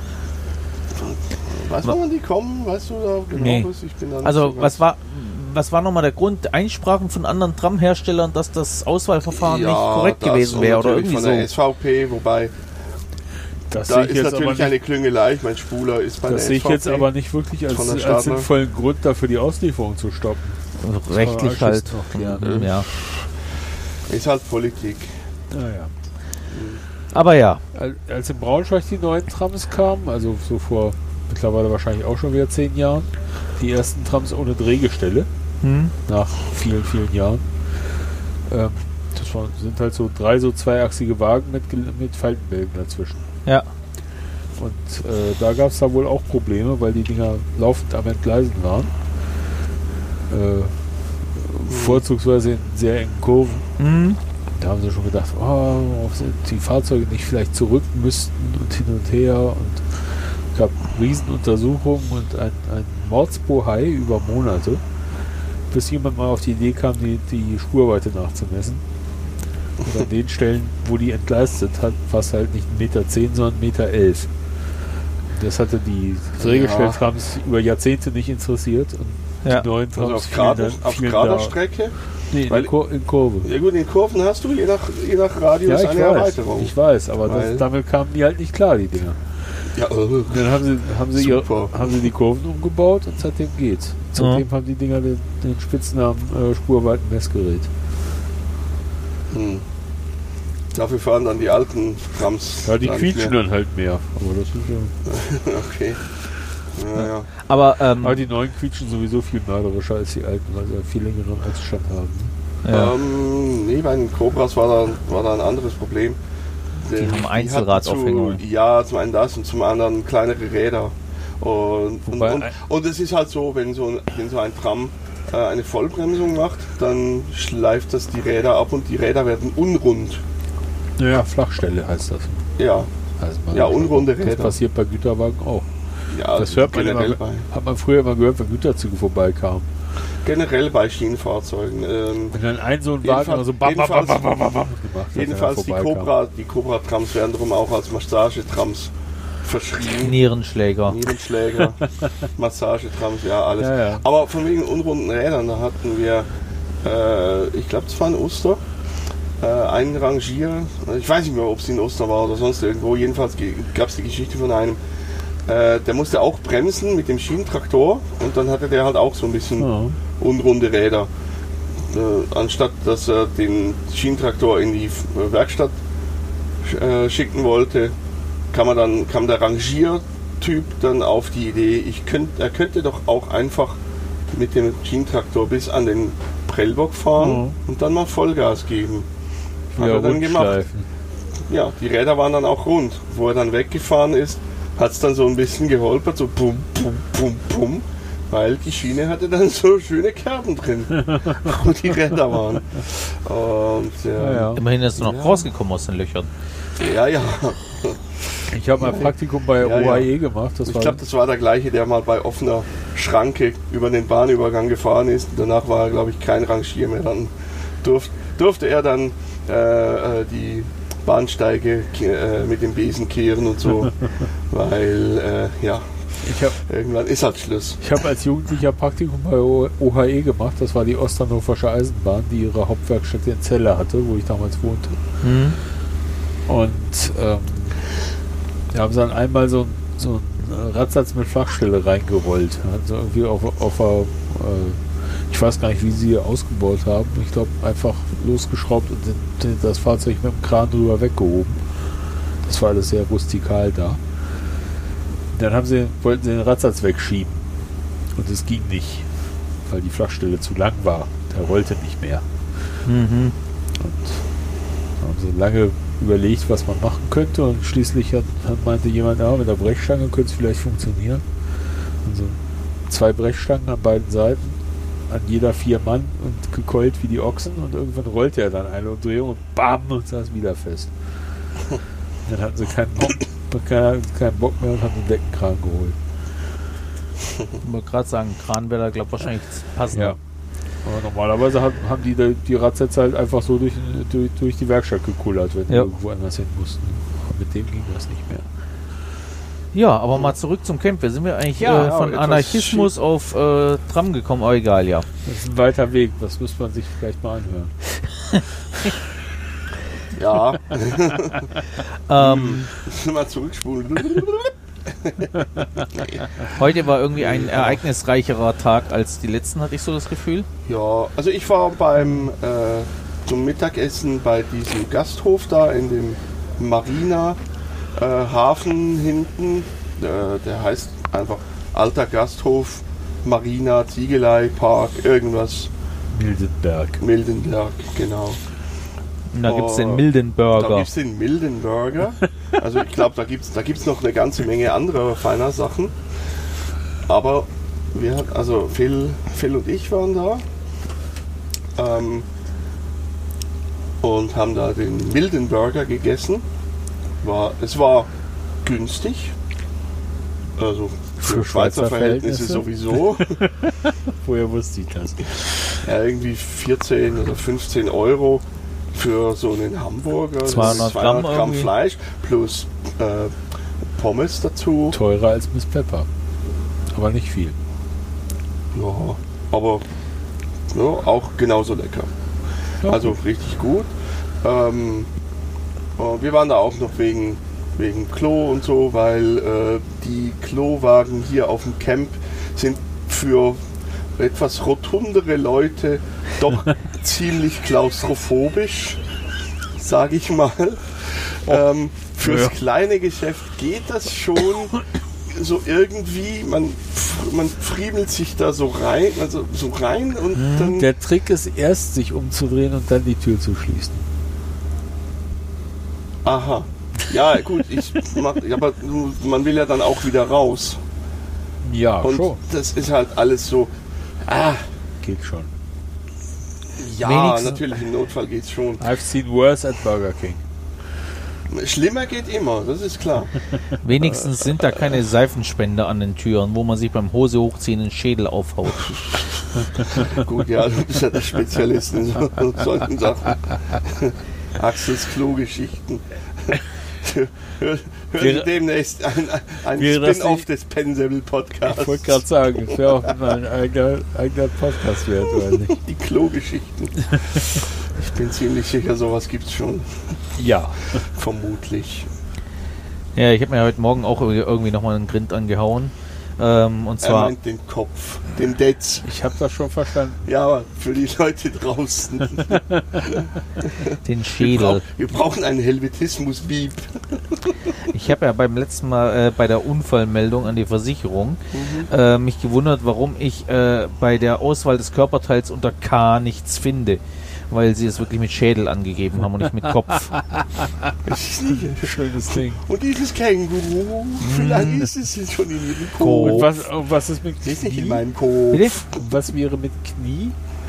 Weißt du, wann die kommen? Weißt du da genau Nee. was? Ich bin da nicht also so was war was war nochmal der Grund? Einsprachen von anderen Tramherstellern, dass das Auswahlverfahren Ja, nicht korrekt das gewesen und wäre oder natürlich irgendwie von der so. S V P, wobei Das da sehe ich ist jetzt aber natürlich nicht, eine Klüngelei. Ich mein Spuler ist bei das der sehe ich S V P. jetzt aber nicht wirklich als, von der als Stadler. sinnvollen Grund dafür, die Auslieferung zu stoppen. Rechtlich Aber halt. noch klären. mm, Ja. Ist halt Politik. Naja. Aber ja. Al- Als in Braunschweig die neuen Trams kamen, also so vor mittlerweile wahrscheinlich auch schon wieder zehn Jahren, die ersten Trams ohne Drehgestelle, Hm. nach vielen, vielen Jahren. Ähm, das waren, sind halt so drei so zweiachsige Wagen mit, gel- mit Faltenbälgen dazwischen. Ja. Und äh, da gab es da wohl auch Probleme, weil die Dinger laufend am Entgleisen waren. Äh, vorzugsweise in sehr engen Kurven. Hm. Da haben sie schon gedacht, oh, ob sie die Fahrzeuge nicht vielleicht zurück müssten und hin und her. Und es gab Riesenuntersuchungen und ein, ein Mordsbohai über Monate, bis jemand mal auf die Idee kam, die, die Spurweite nachzumessen. Und an den Stellen, wo die entgleist sind, hat fast halt nicht einen Meter zehn, sondern einen Meter elf. Das hatte die Drehgestelltrams über Jahrzehnte nicht interessiert. Und Ja. die neuen Also Trams auf fielen gerader, dann- auf fielen gerader da- Strecke Nee, in, Weil- der Kur in Kurve. Ja gut, in Kurven hast du je nach, je nach Radius Ja, ich eine weiß, Erweiterung. ich weiß, aber Weil- das, damit kamen die halt nicht klar, die Dinger. Ja, äh, Und dann haben sie, haben, sie ihre, Super. haben sie die Kurven umgebaut und seitdem geht's. Seitdem haben die Dinger den, den Spitznamen äh, Spurweiten-Messgerät. hm. Dafür fahren dann die alten Trams. Ja, die dann nicht quietschen mehr. dann halt mehr. Aber das ist ja. Okay. Ja, ja. Aber, ähm, Aber die neuen quietschen sowieso viel mörderischer als die alten, weil sie ja viel längeren Achsstand haben. ja. Ähm, nee, bei den Cobras war da, war da ein anderes Problem. Denn haben hatten Einzelradaufhängung. zu- Ja, zum einen das und zum anderen kleinere Räder. Und, und, Wobei und, ein- und es ist halt so, wenn so ein, wenn so ein Tram äh, eine Vollbremsung macht, dann schleift das die Räder ab und die Räder werden unrund. Naja, Flachstelle heißt das. Ja, Heißt man Ja, das. unrunde Das Räder. passiert bei Güterwagen auch. ja Das hört man generell immer, bei, hat man früher immer gehört, wenn Güterzüge vorbeikamen. generell bei Schienenfahrzeugen. Ähm, Wenn dann ein so ein Jedenfalls- Wagen also bam, bam, bam, jedenfalls- bam, bam, bam, bam gemacht hat, jedenfalls wenn die er vorbeikam. Cobra, die Cobra-Trams werden darum auch als Massagetrams verschrieben. Nierenschläger. Nierenschläger, Massagetrams, ja alles. Ja, ja. Aber von wegen unrunden Rädern, da hatten wir, äh, ich glaube, es war in Oster, äh, einen Rangier, ich weiß nicht mehr, ob es in Oster war oder sonst irgendwo, jedenfalls gab es die Geschichte von einem, äh, der musste auch bremsen mit dem Schienentraktor und dann hatte der halt auch so ein bisschen Ja. unrunde Räder. Äh, anstatt dass er den Schienentraktor in die äh, Werkstatt sch- äh, schicken wollte, kam, er dann, kam der Rangiertyp dann auf die Idee, ich könnt, er könnte doch auch einfach mit dem Schienentraktor bis an den Prellbock fahren Mhm. und dann mal Vollgas geben. Hat Ja, er dann gemacht. Rundschleifen. Ja, die Räder waren dann auch rund. Wo er dann weggefahren ist, hat es dann so ein bisschen geholpert, so pum, pum, pum, pum, weil die Schiene hatte dann so schöne Kerben drin, wo die Räder waren. Und äh, Ja, ja. Immerhin ist er noch Ja. rausgekommen aus den Löchern. ja, ja. Ich habe mein Praktikum bei Ja, O ja. A E gemacht. Das Ich war glaube, das war der gleiche, der mal bei offener Schranke über den Bahnübergang gefahren ist. Danach war er, glaube ich, kein Rangier mehr. Dann durf, durfte er dann äh, äh, die Bahnsteige äh, mit dem Besen kehren und so, weil äh, ja, ich habe irgendwann ist halt Schluss. ich hab als Jugendlicher Praktikum bei O H E gemacht. Das war die Osthannoversche Eisenbahn, die ihre Hauptwerkstätte in Celle hatte, wo ich damals wohnte. Hm? Und ähm, da haben sie dann einmal so, so einen Radsatz mit Flachstelle reingerollt. Also irgendwie auf, auf der, äh, ich weiß gar nicht, wie sie ausgebaut haben. Ich glaube, einfach losgeschraubt und den, den, das Fahrzeug mit dem Kran drüber weggehoben. Das war alles sehr rustikal da. Dann haben sie, wollten sie den Radsatz wegschieben. Und es ging nicht, weil die Flachstelle zu lang war. Der rollte nicht mehr. Mhm. Und da haben sie lange überlegt, was man machen könnte, und schließlich hat, hat meinte jemand, ja, mit der Brechstange könnte es vielleicht funktionieren. Also zwei Brechstangen an beiden Seiten, an jeder vier Mann und gekeult wie die Ochsen, und irgendwann rollte er dann eine Umdrehung und bam, und saß wieder fest. Dann hatten sie keinen Bock, keinen, keinen Bock mehr und haben den Deckenkran geholt. Ich wollte gerade sagen, Kran wäre da, glaube ich, wahrscheinlich passender. Ja. Aber normalerweise hat, haben die die, die Radsätze halt einfach so durch, durch, durch die Werkstatt gekullert, wenn die Ja. irgendwo anders hin mussten. Aber mit dem ging das nicht mehr. Ja, aber mal zurück zum Camp. Wir sind wir eigentlich Ja, äh, ja, von etwas Anarchismus auf äh, Tram gekommen, aber egal, ja. Das ist ein weiter Weg, das müsste man sich vielleicht mal anhören. Ja, Ähm, mal zurückspulen. heute war irgendwie ein ereignisreicherer Tag als die letzten, hatte ich so das Gefühl. Ja, also ich war beim äh, zum Mittagessen bei diesem Gasthof da in dem Marina äh, Hafen hinten. Äh, der heißt einfach Alter Gasthof, Marina, Ziegelei, Park, irgendwas. Mildenberg. Mildenberg, genau. Und da gibt es den Oh, milden Da Burger. gibt es den Mildenburger. Also ich glaube, da gibt es da gibt's noch eine ganze Menge anderer feiner Sachen. Aber wir hat, also Phil, Phil und ich waren da ähm, und haben da den Mildenburger gegessen. War, es war günstig. Also für, Für Schweizer Schweizer Verhältnisse, Verhältnisse. sowieso. Woher wusste ich das? Ja, irgendwie vierzehn oder fünfzehn Euro für so einen Hamburger. Das ist zweihundert Gramm Gramm irgendwie. Fleisch plus äh, Pommes dazu. Teurer als Miss Pepper. Aber nicht viel. Ja, aber ja, auch genauso lecker. Ja, also richtig gut. Ähm, äh, wir waren da auch noch wegen, wegen Klo und so, weil äh, die Klowagen hier auf dem Camp sind für etwas rotundere Leute doch ziemlich klaustrophobisch, sage ich mal. Oh. Ähm, fürs Ja. kleine Geschäft geht das schon so irgendwie, man, man friemelt sich da so rein, also so rein und dann... Der Trick ist erst sich umzudrehen und dann die Tür zu schließen. Aha. Ja, gut, ich mach, aber man will ja dann auch wieder raus. Ja, Und schon. das ist halt alles so, ah, Geht schon. ja, Wenigstens- natürlich, im Notfall geht's schon. I've seen worse at Burger King. Schlimmer geht immer, das ist klar. Wenigstens sind da keine Seifenspender an den Türen, wo man sich beim Hose hochziehen den Schädel aufhaut. Gut, ja, du bist ja der Spezialist in so, solchen Sachen. Axels Klo-Geschichten. Hör, hör Wäre- demnächst ein, ein wäre das Spin-off nicht- des Pensäbel-Podcasts. Ich wollte gerade sagen, das wäre auch mal ein eigener, eigener Podcast wert, oder nicht? Die Klo-Geschichten. Ich bin ziemlich sicher, sowas gibt's schon. Ja. Vermutlich. Ja, ich habe mir heute Morgen auch irgendwie nochmal einen Grind angehauen. Ähm, und Er zwar, meint den Kopf, den Detz. Ich habe das schon verstanden. Ja, aber für die Leute draußen. den Wir, Schädel. brauch, wir brauchen einen Helvetismus-Beep. Ich habe ja beim letzten Mal äh, bei der Unfallmeldung an die Versicherung Mhm. äh, mich gewundert, warum ich äh, bei der Auswahl des Körperteils unter K nichts finde. Weil sie es wirklich mit Schädel angegeben haben und nicht mit Kopf. Schönes Ding. Und dieses Känguru, vielleicht ist es jetzt schon in ihrem Ko- Kopf. Und was, und was ist mit Das ist nicht in Knie? meinem Kopf. Bitte? Und was wäre mit Knie?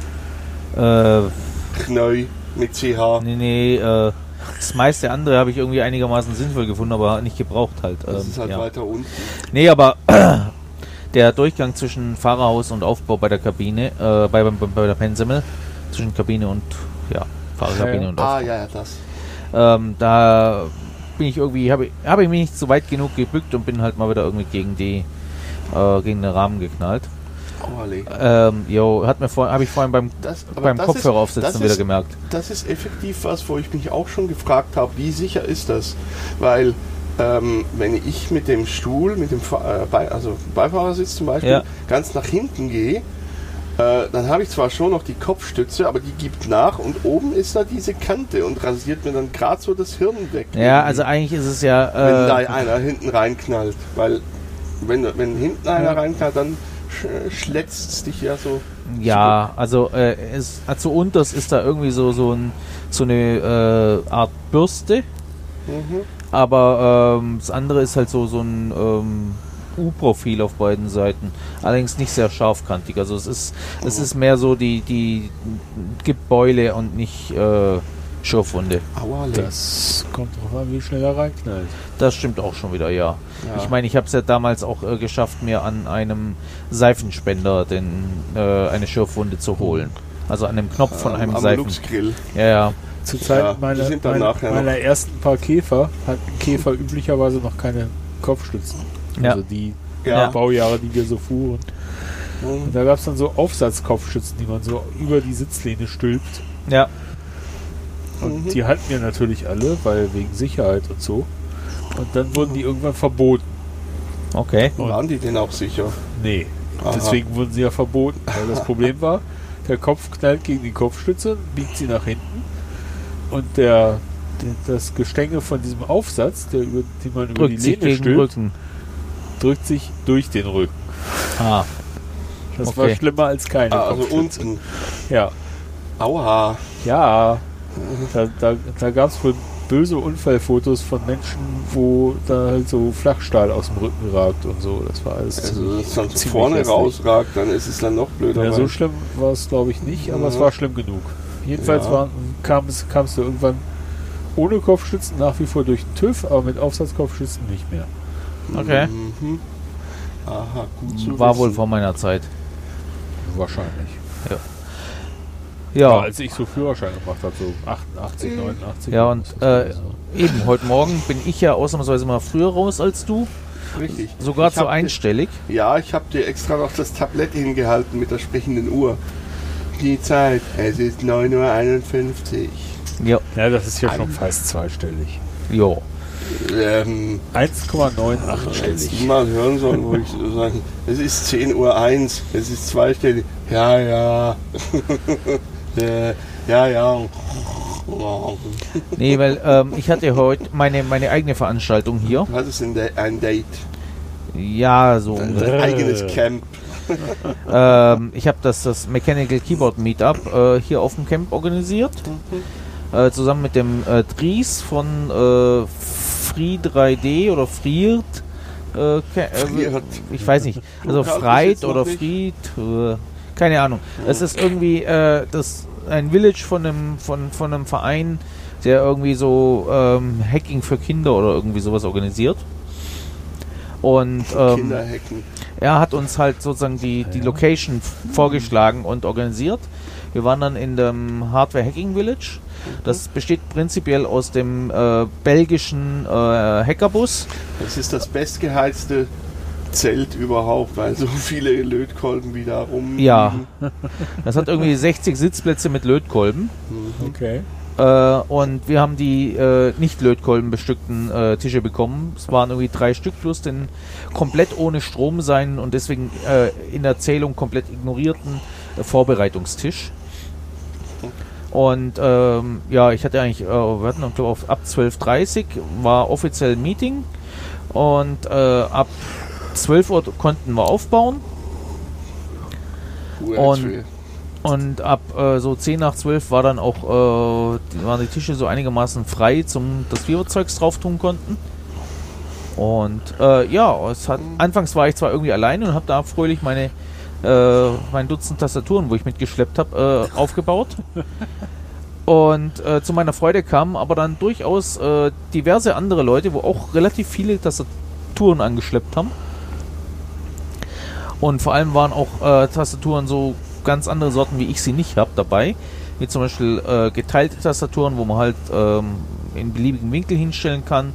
Äh, Knöi mit C H. nee, nee, äh, das meiste andere habe ich irgendwie einigermaßen sinnvoll gefunden, aber nicht gebraucht halt. Das ähm, ist halt ja. weiter unten. Nee, aber der Durchgang zwischen Fahrerhaus und Aufbau bei der Kabine, äh, bei, bei, bei der Pennsemmel, zwischen Kabine und, ja, Fahrerkabine Ja, ja. und Ah, Aufbau. ja, ja, das. Ähm, da bin ich irgendwie, habe ich, hab ich mich nicht so weit genug gebückt und bin halt mal wieder irgendwie gegen die, äh, gegen den Rahmen geknallt. Oh, alle. Ähm, jo, hat mir vor, habe ich vorhin beim, Das, aber beim das Kopfhörer ist, aufsetzen das wieder ist, gemerkt. Das ist effektiv was, wo ich mich auch schon gefragt habe, wie sicher ist das? Weil, ähm, wenn ich mit dem Stuhl, mit dem Fa- äh, Bei also Beifahrersitz zum Beispiel, Ja. ganz nach hinten gehe, äh, dann habe ich zwar schon noch die Kopfstütze, aber die gibt nach und oben ist da diese Kante und rasiert mir dann gerade so das Hirn weg. Ja, also eigentlich ist es ja, Wenn da äh, einer hinten reinknallt. Weil, wenn, wenn hinten einer reinknallt, dann sch schletzt es dich ja so. ja, also, äh, es, also unters ist da irgendwie so, so, ein, so eine äh, Art Bürste. Mhm. Aber ähm, das andere ist halt so, so ein ähm, U-Profil auf beiden Seiten. Allerdings nicht sehr scharfkantig. Also es ist, es ist mehr so die, die gibt Beule und nicht äh, Schürfwunde. Aua, Das kommt drauf an, wie schnell er reinknallt. Das stimmt auch schon wieder, ja. Ja. Ich meine, ich habe es ja damals auch äh, geschafft, mir an einem Seifenspender den, äh, eine Schürfwunde zu holen. Also an dem Knopf von einem am Seifen. Luchsgrill. Ja, ja. Zur Zeit Ja, die meiner, sind dann meiner, nachher noch- meiner ersten paar Käfer hatten Käfer üblicherweise noch keine Kopfstützen. Ja. Also die Ja. Baujahre, die wir so fuhren. Mhm. Und da gab es dann so Aufsatzkopfstützen, die man so über die Sitzlehne stülpt. Ja. Und Mhm. die hatten wir natürlich alle, weil wegen Sicherheit und so. Und dann wurden die irgendwann verboten. Okay. Waren die denn auch sicher? Nee, Aha. deswegen wurden sie ja verboten. Weil das Problem war, der Kopf knallt gegen die Kopfstütze, biegt sie nach hinten. Und der, der das Gestänge von diesem Aufsatz, der über, den man über Drückt die sich Lehne gegen den stülpt, Rücken. drückt sich durch den Rücken. Ah. Das Okay. war schlimmer als keine Ah, also Kopfstütze. unten. Ja, Aua. ja. Da, da, da gab es wohl böse Unfallfotos von Menschen, wo da halt so Flachstahl aus dem Rücken ragt und so. Das war alles Also, ziemlich- wenn es dann so ziemlich vorne hässlich. rausragt, dann ist es dann noch blöder. Ja, weil- so schlimm war es glaube ich nicht, aber es Ja. war schlimm genug. Jedenfalls Ja. waren, kam es, kamst du irgendwann ohne Kopfstützen nach wie vor durch den TÜV, aber mit Aufsatzkopfstützen nicht mehr. Okay. Mhm. Aha, gut zu War wissen. wohl vor meiner Zeit. Wahrscheinlich. Ja. Ja, als ich so Führerschein gemacht habe, so achtundachtzig, neunundachtzig. Ja, und muss das äh, gewesen eben heute Morgen bin ich ja ausnahmsweise mal früher raus als du. Richtig. Sogar Ich zu hab einstellig. Dir, ja, ich habe dir extra noch das Tablett hingehalten mit der sprechenden Uhr. die Zeit. Es ist neun Uhr einundfünfzig. Ja. Ja, das ist ja schon fast zweistellig. Jo. Ähm, eins Komma neunundachtzig hätte stellig. ich mal hören sollen, wo ich so sagen, es ist zehn Uhr eins, es ist zweistellig. Ja, ja. äh, ja, ja. Nee, weil ähm, ich hatte heute meine, meine eigene Veranstaltung hier. Du hattest ein, Da- ein Date, Ja, so. ein, ein eigenes Camp. ähm, ich habe das, das Mechanical Keyboard Meetup äh, hier auf dem Camp organisiert. Äh, zusammen mit dem äh, Dries von äh, Free drei D oder Friert. Äh, ke- äh, Friert. ich weiß nicht. Also Du kannst es Freit jetzt noch oder nicht. Fried. Äh, keine Ahnung. Es ist irgendwie äh, das ein Village von einem, von, von einem Verein, der irgendwie so ähm, Hacking für Kinder oder irgendwie sowas organisiert. Und ähm, Kinderhacken. er hat uns halt sozusagen die, die Location f- vorgeschlagen und organisiert. Wir waren dann in dem Hardware Hacking Village. Das besteht prinzipiell aus dem äh, belgischen äh, Hackerbus. Das ist das bestgeheizte Zelt überhaupt, weil so viele Lötkolben wieder rum. Ja, das hat irgendwie sechzig Sitzplätze mit Lötkolben. Okay. Äh, und wir haben die äh, nicht Lötkolben bestückten äh, Tische bekommen. Es waren irgendwie drei Stück plus den komplett ohne Strom sein und deswegen äh, in der Zählung komplett ignorierten äh, Vorbereitungstisch. Und ähm, ja, ich hatte eigentlich, äh, wir hatten glaube auf ab zwölf Uhr dreißig war offiziell ein Meeting und äh, ab zwölf Uhr konnten wir aufbauen. Und, und ab äh, so zehn nach zwölf war dann auch, äh, die, waren die Tische so einigermaßen frei, zum dass wir Zeugs drauf tun konnten. Und äh, ja, es hat, anfangs war ich zwar irgendwie alleine und habe da fröhlich meine äh, mein Dutzend Tastaturen, wo ich mitgeschleppt habe, äh, aufgebaut. Und äh, zu meiner Freude kamen aber dann durchaus äh, diverse andere Leute, wo auch relativ viele Tastaturen angeschleppt haben. Und vor allem waren auch äh, Tastaturen so ganz andere Sorten, wie ich sie nicht habe, dabei. Wie zum Beispiel äh, geteilte Tastaturen, wo man halt ähm, in beliebigen Winkel hinstellen kann.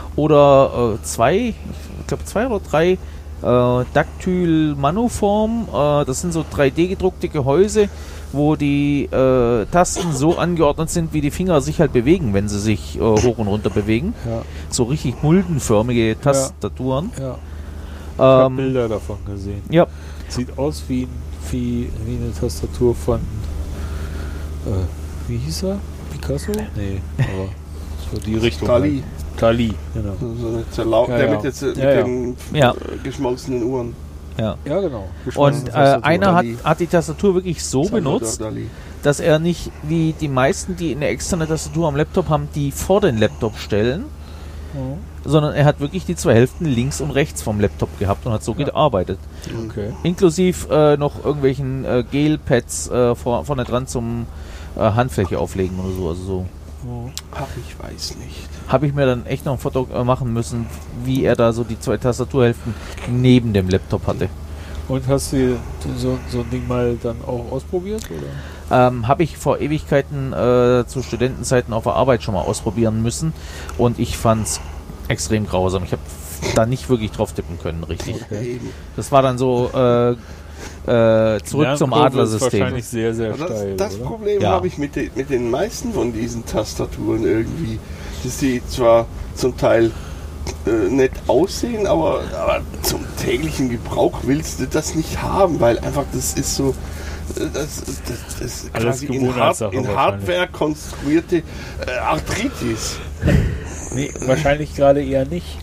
Oder äh, zwei, ich glaube zwei oder drei äh, Dactyl Manuform. Äh, das sind so drei D gedruckte Gehäuse, wo die äh, Tasten so angeordnet sind, wie die Finger sich halt bewegen, wenn sie sich äh, hoch und runter bewegen. Ja. So richtig muldenförmige Tastaturen. Ja. Ich habe Ähm, Bilder davon gesehen. ja, Sieht aus wie, ein, wie, wie eine Tastatur von äh, wie hieß er? Picasso? Nee, aber so die Richtung. Dali. Halt. Dali, genau. So eine Zerlau Ja, der ja. mit, jetzt, mit Ja, ja. den Ja. äh, geschmolzenen Uhren. ja. Ja, genau. Und Geschlossene äh, Tastatur. einer hat, Dali. hat die Tastatur wirklich so Salvador benutzt, Dali. dass er nicht wie die meisten, die eine externe Tastatur am Laptop haben, die vor den Laptop stellen, Mhm. sondern er hat wirklich die zwei Hälften links und rechts vom Laptop gehabt und hat so Ja. gearbeitet. Okay. Inklusive äh, noch irgendwelchen äh, Gel-Pads äh, vor, vorne dran zum äh, Handfläche auflegen oder so. Also so. Mhm. Ach, ich weiß nicht. Habe ich mir dann echt noch ein Foto äh, machen müssen, wie er da so die zwei Tastaturhälften neben dem Laptop hatte. Und hast du so, so ein Ding mal dann auch ausprobiert? Oder? Ähm, Habe ich vor Ewigkeiten äh, zu Studentenzeiten auf der Arbeit schon mal ausprobieren müssen und ich fand es extrem grausam. Ich habe da nicht wirklich drauf tippen können, richtig. Okay. Eben. Das war dann so äh, äh, zurück zum Lernkurve ist Adlersystem. wahrscheinlich sehr, sehr Aber steil, das das oder? Problem Ja. habe ich mit, de, mit den meisten von diesen Tastaturen irgendwie, dass die zwar zum Teil äh, nett aussehen, aber, aber zum täglichen Gebrauch willst du das nicht haben, weil einfach das ist so, äh, das, das, das ist Alles quasi in, Hard, Gewohnheitssache in Hardware konstruierte äh, Arthritis. Nee, wahrscheinlich gerade eher nicht.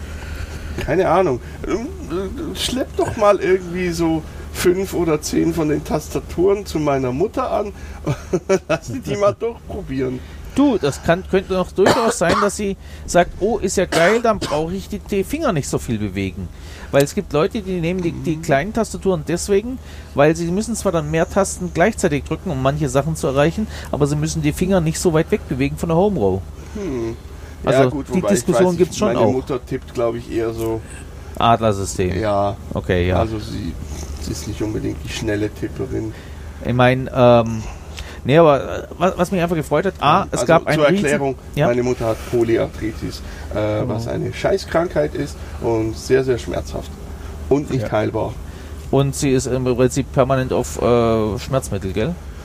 Keine Ahnung. Ähm, äh, Schlepp doch mal irgendwie so fünf oder zehn von den Tastaturen zu meiner Mutter an. Lass sie die mal durchprobieren. Du, das kann, könnte noch durchaus sein, dass sie sagt, oh, ist ja geil, dann brauche ich die, die Finger nicht so viel bewegen. Weil es gibt Leute, die nehmen die, die kleinen Tastaturen deswegen, weil sie müssen zwar dann mehr Tasten gleichzeitig drücken, um manche Sachen zu erreichen, aber sie müssen die Finger nicht so weit weg bewegen von der Home Row. Hm. Also die wobei ich Diskussion weiß, gibt's schon meine auch. Mutter tippt, glaube ich, eher so, Adlersystem. ja, Okay, ja. also sie, sie ist nicht unbedingt die schnelle Tipperin. Ich meine, ähm, nee, aber äh, was, was mich einfach gefreut hat, A, es also gab einen zur riesen- Erklärung, Ja. meine Mutter hat Polyarthritis, äh, Oh. was eine Scheißkrankheit ist und sehr, sehr schmerzhaft und nicht Ja. heilbar. Und sie ist im Prinzip permanent auf äh, Schmerzmittel, gell?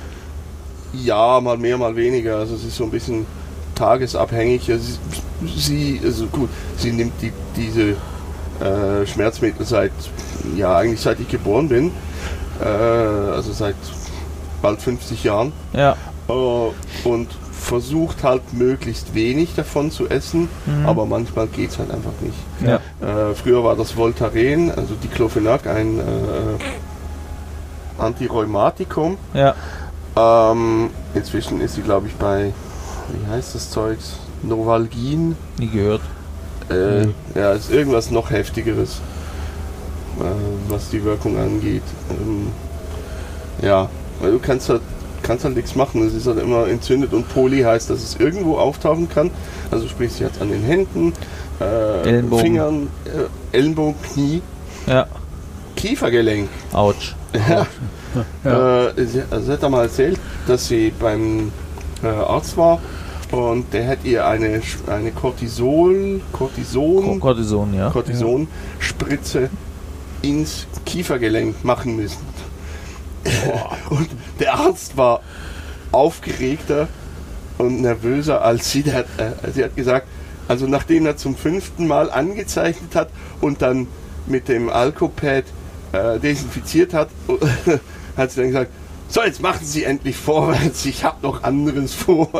Ja, mal mehr, mal weniger. Also es ist so ein bisschen tagesabhängig. Also sie, sie, also gut, sie nimmt die, diese äh, Schmerzmittel seit, ja eigentlich seit ich geboren bin. Äh, also seit bald fünfzig Jahren. Ja. Äh, und versucht halt möglichst wenig davon zu essen, Mhm. aber manchmal geht es halt einfach nicht. Ja. Äh, früher war das Voltaren, also Diclofenac, ein äh, Antirheumatikum. Ja. Ähm, inzwischen ist sie, glaube ich, bei, wie heißt das Zeugs? Novalgin. Nie gehört. Äh, Mhm. Ja, ist irgendwas noch heftigeres, äh, was die Wirkung angeht. Ähm, ja, weil du kannst halt, kannst halt nichts machen. Es ist halt immer entzündet und Poly heißt, dass es irgendwo auftauchen kann. Also sprich, sie hat es an den Händen, äh, Ellenbogen. Fingern, äh, Ellenbogen, Knie, Ja. Kiefergelenk. Autsch. Ja. Ja. Äh, sie, also sie hat einmal erzählt, dass sie beim äh, Arzt war und der hat ihr eine, Sch- eine Cortisol, Cortison, Cortison, ja. Cortisonspritze ins Kiefergelenk machen müssen. Und der Arzt war aufgeregter und nervöser als sie. Der hat, äh, sie hat gesagt, also nachdem er zum fünften Mal angezeichnet hat und dann mit dem Alcopad äh, desinfiziert hat, hat sie dann gesagt, so, jetzt machen Sie endlich vorwärts, ich habe noch anderes vor.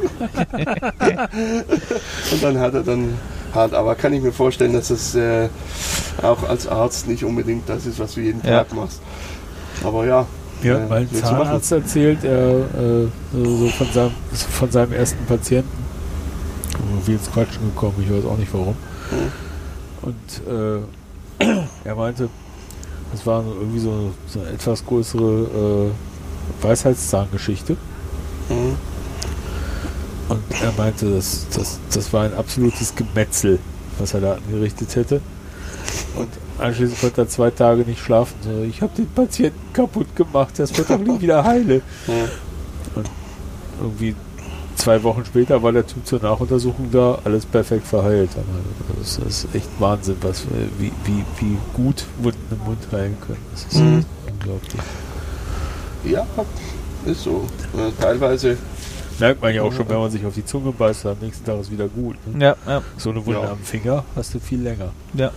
Und dann hat er dann hart, aber kann ich mir vorstellen, dass es äh, auch als Arzt nicht unbedingt das ist, was du jeden Ja. Tag machst. Aber ja. Ja, äh, mein willst du machen? Zahnarzt erzählt, er äh, so von seinem, von seinem ersten Patienten, wie ins Quatschen gekommen, ich weiß auch nicht warum. Mhm. Und äh, er meinte, das war so irgendwie so, so eine etwas größere äh, Weisheitszahngeschichte. Mhm. Und er meinte, das, das, das war ein absolutes Gemetzel, was er da angerichtet hätte. Und anschließend konnte er zwei Tage nicht schlafen. So, ich habe den Patienten kaputt gemacht, das wird doch nie wieder heile. Mhm. Und irgendwie zwei Wochen später war der Typ zur Nachuntersuchung da, alles perfekt verheilt. Aber das ist echt Wahnsinn, was, wie, wie, wie gut Wunden im Mund heilen können. Das ist Mhm. unglaublich. Ja, ist so. Äh, teilweise. Merkt man ja auch schon, wenn man sich auf die Zunge beißt, am nächsten Tag ist wieder gut. Ne? Ja, ja. So eine Wunde Ja. am Finger hast du viel länger. Ja.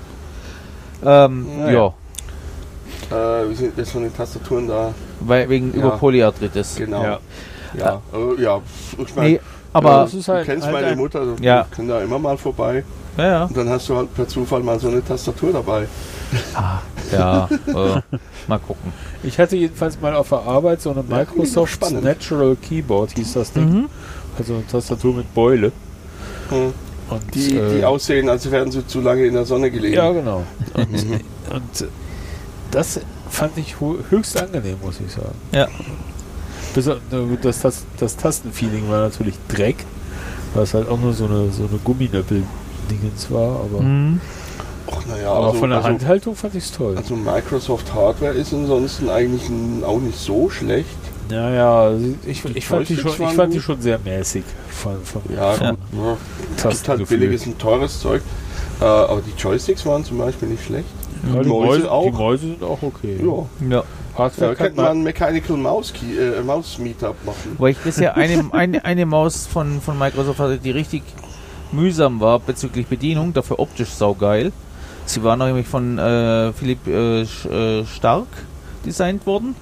Ähm, Naja. ja. Äh, wir sind jetzt von den Tastaturen da. Weil, wegen Ja. über Polyarthritis. Genau. Ja. Ja, äh, ja. Ich meine, Nee, aber. das ist du halt, kennst halt meine ein- Mutter, du Ja. kann da immer mal vorbei. Ja, ja. Und dann hast du halt per Zufall mal so eine Tastatur dabei. Ah, ja. äh, mal gucken. Ich hatte jedenfalls mal auf der Arbeit so eine Ja, klingt doch Microsoft spannend. Natural Keyboard, hieß das Ding. Mhm. Also eine Tastatur mit Beule. Hm. Und, Die, äh, die aussehen, als wären sie zu lange in der Sonne gelegen. Ja, genau. Und, Mhm. und äh, das fand ich hu- höchst angenehm, muss ich sagen. Ja. Bis, auf- na gut, das, das, das Tastenfeeling war natürlich Dreck, weil es halt auch nur so eine, so eine Gumminöppel-Dingens war. Aber, Mhm. Och, naja, aber also, von der also, Handhaltung fand ich es toll. Also Microsoft Hardware ist ansonsten eigentlich n- auch nicht so schlecht. Naja, also ich, Die ich, fand die, Joysticks schon, ich waren fand die gut. schon sehr mäßig. Von, von, Ja, Ja. gut. Ja. Es gibt halt Tastengefühl. billiges und teures Zeug. Äh, aber die Joysticks waren zum Beispiel nicht schlecht. Ja, die, Mäuse Mäuse, auch. die Mäuse sind auch okay. Ja. Ja. Hardware Da kann könnte man Mechanical Mouse, Key, äh, Mouse Meetup machen. Weil ich bisher eine, eine, eine Maus von, von Microsoft hatte, die richtig mühsam war bezüglich Bedienung, dafür optisch saugeil. Sie war nämlich von äh, Philipp äh, Sch- äh, Stark designt worden.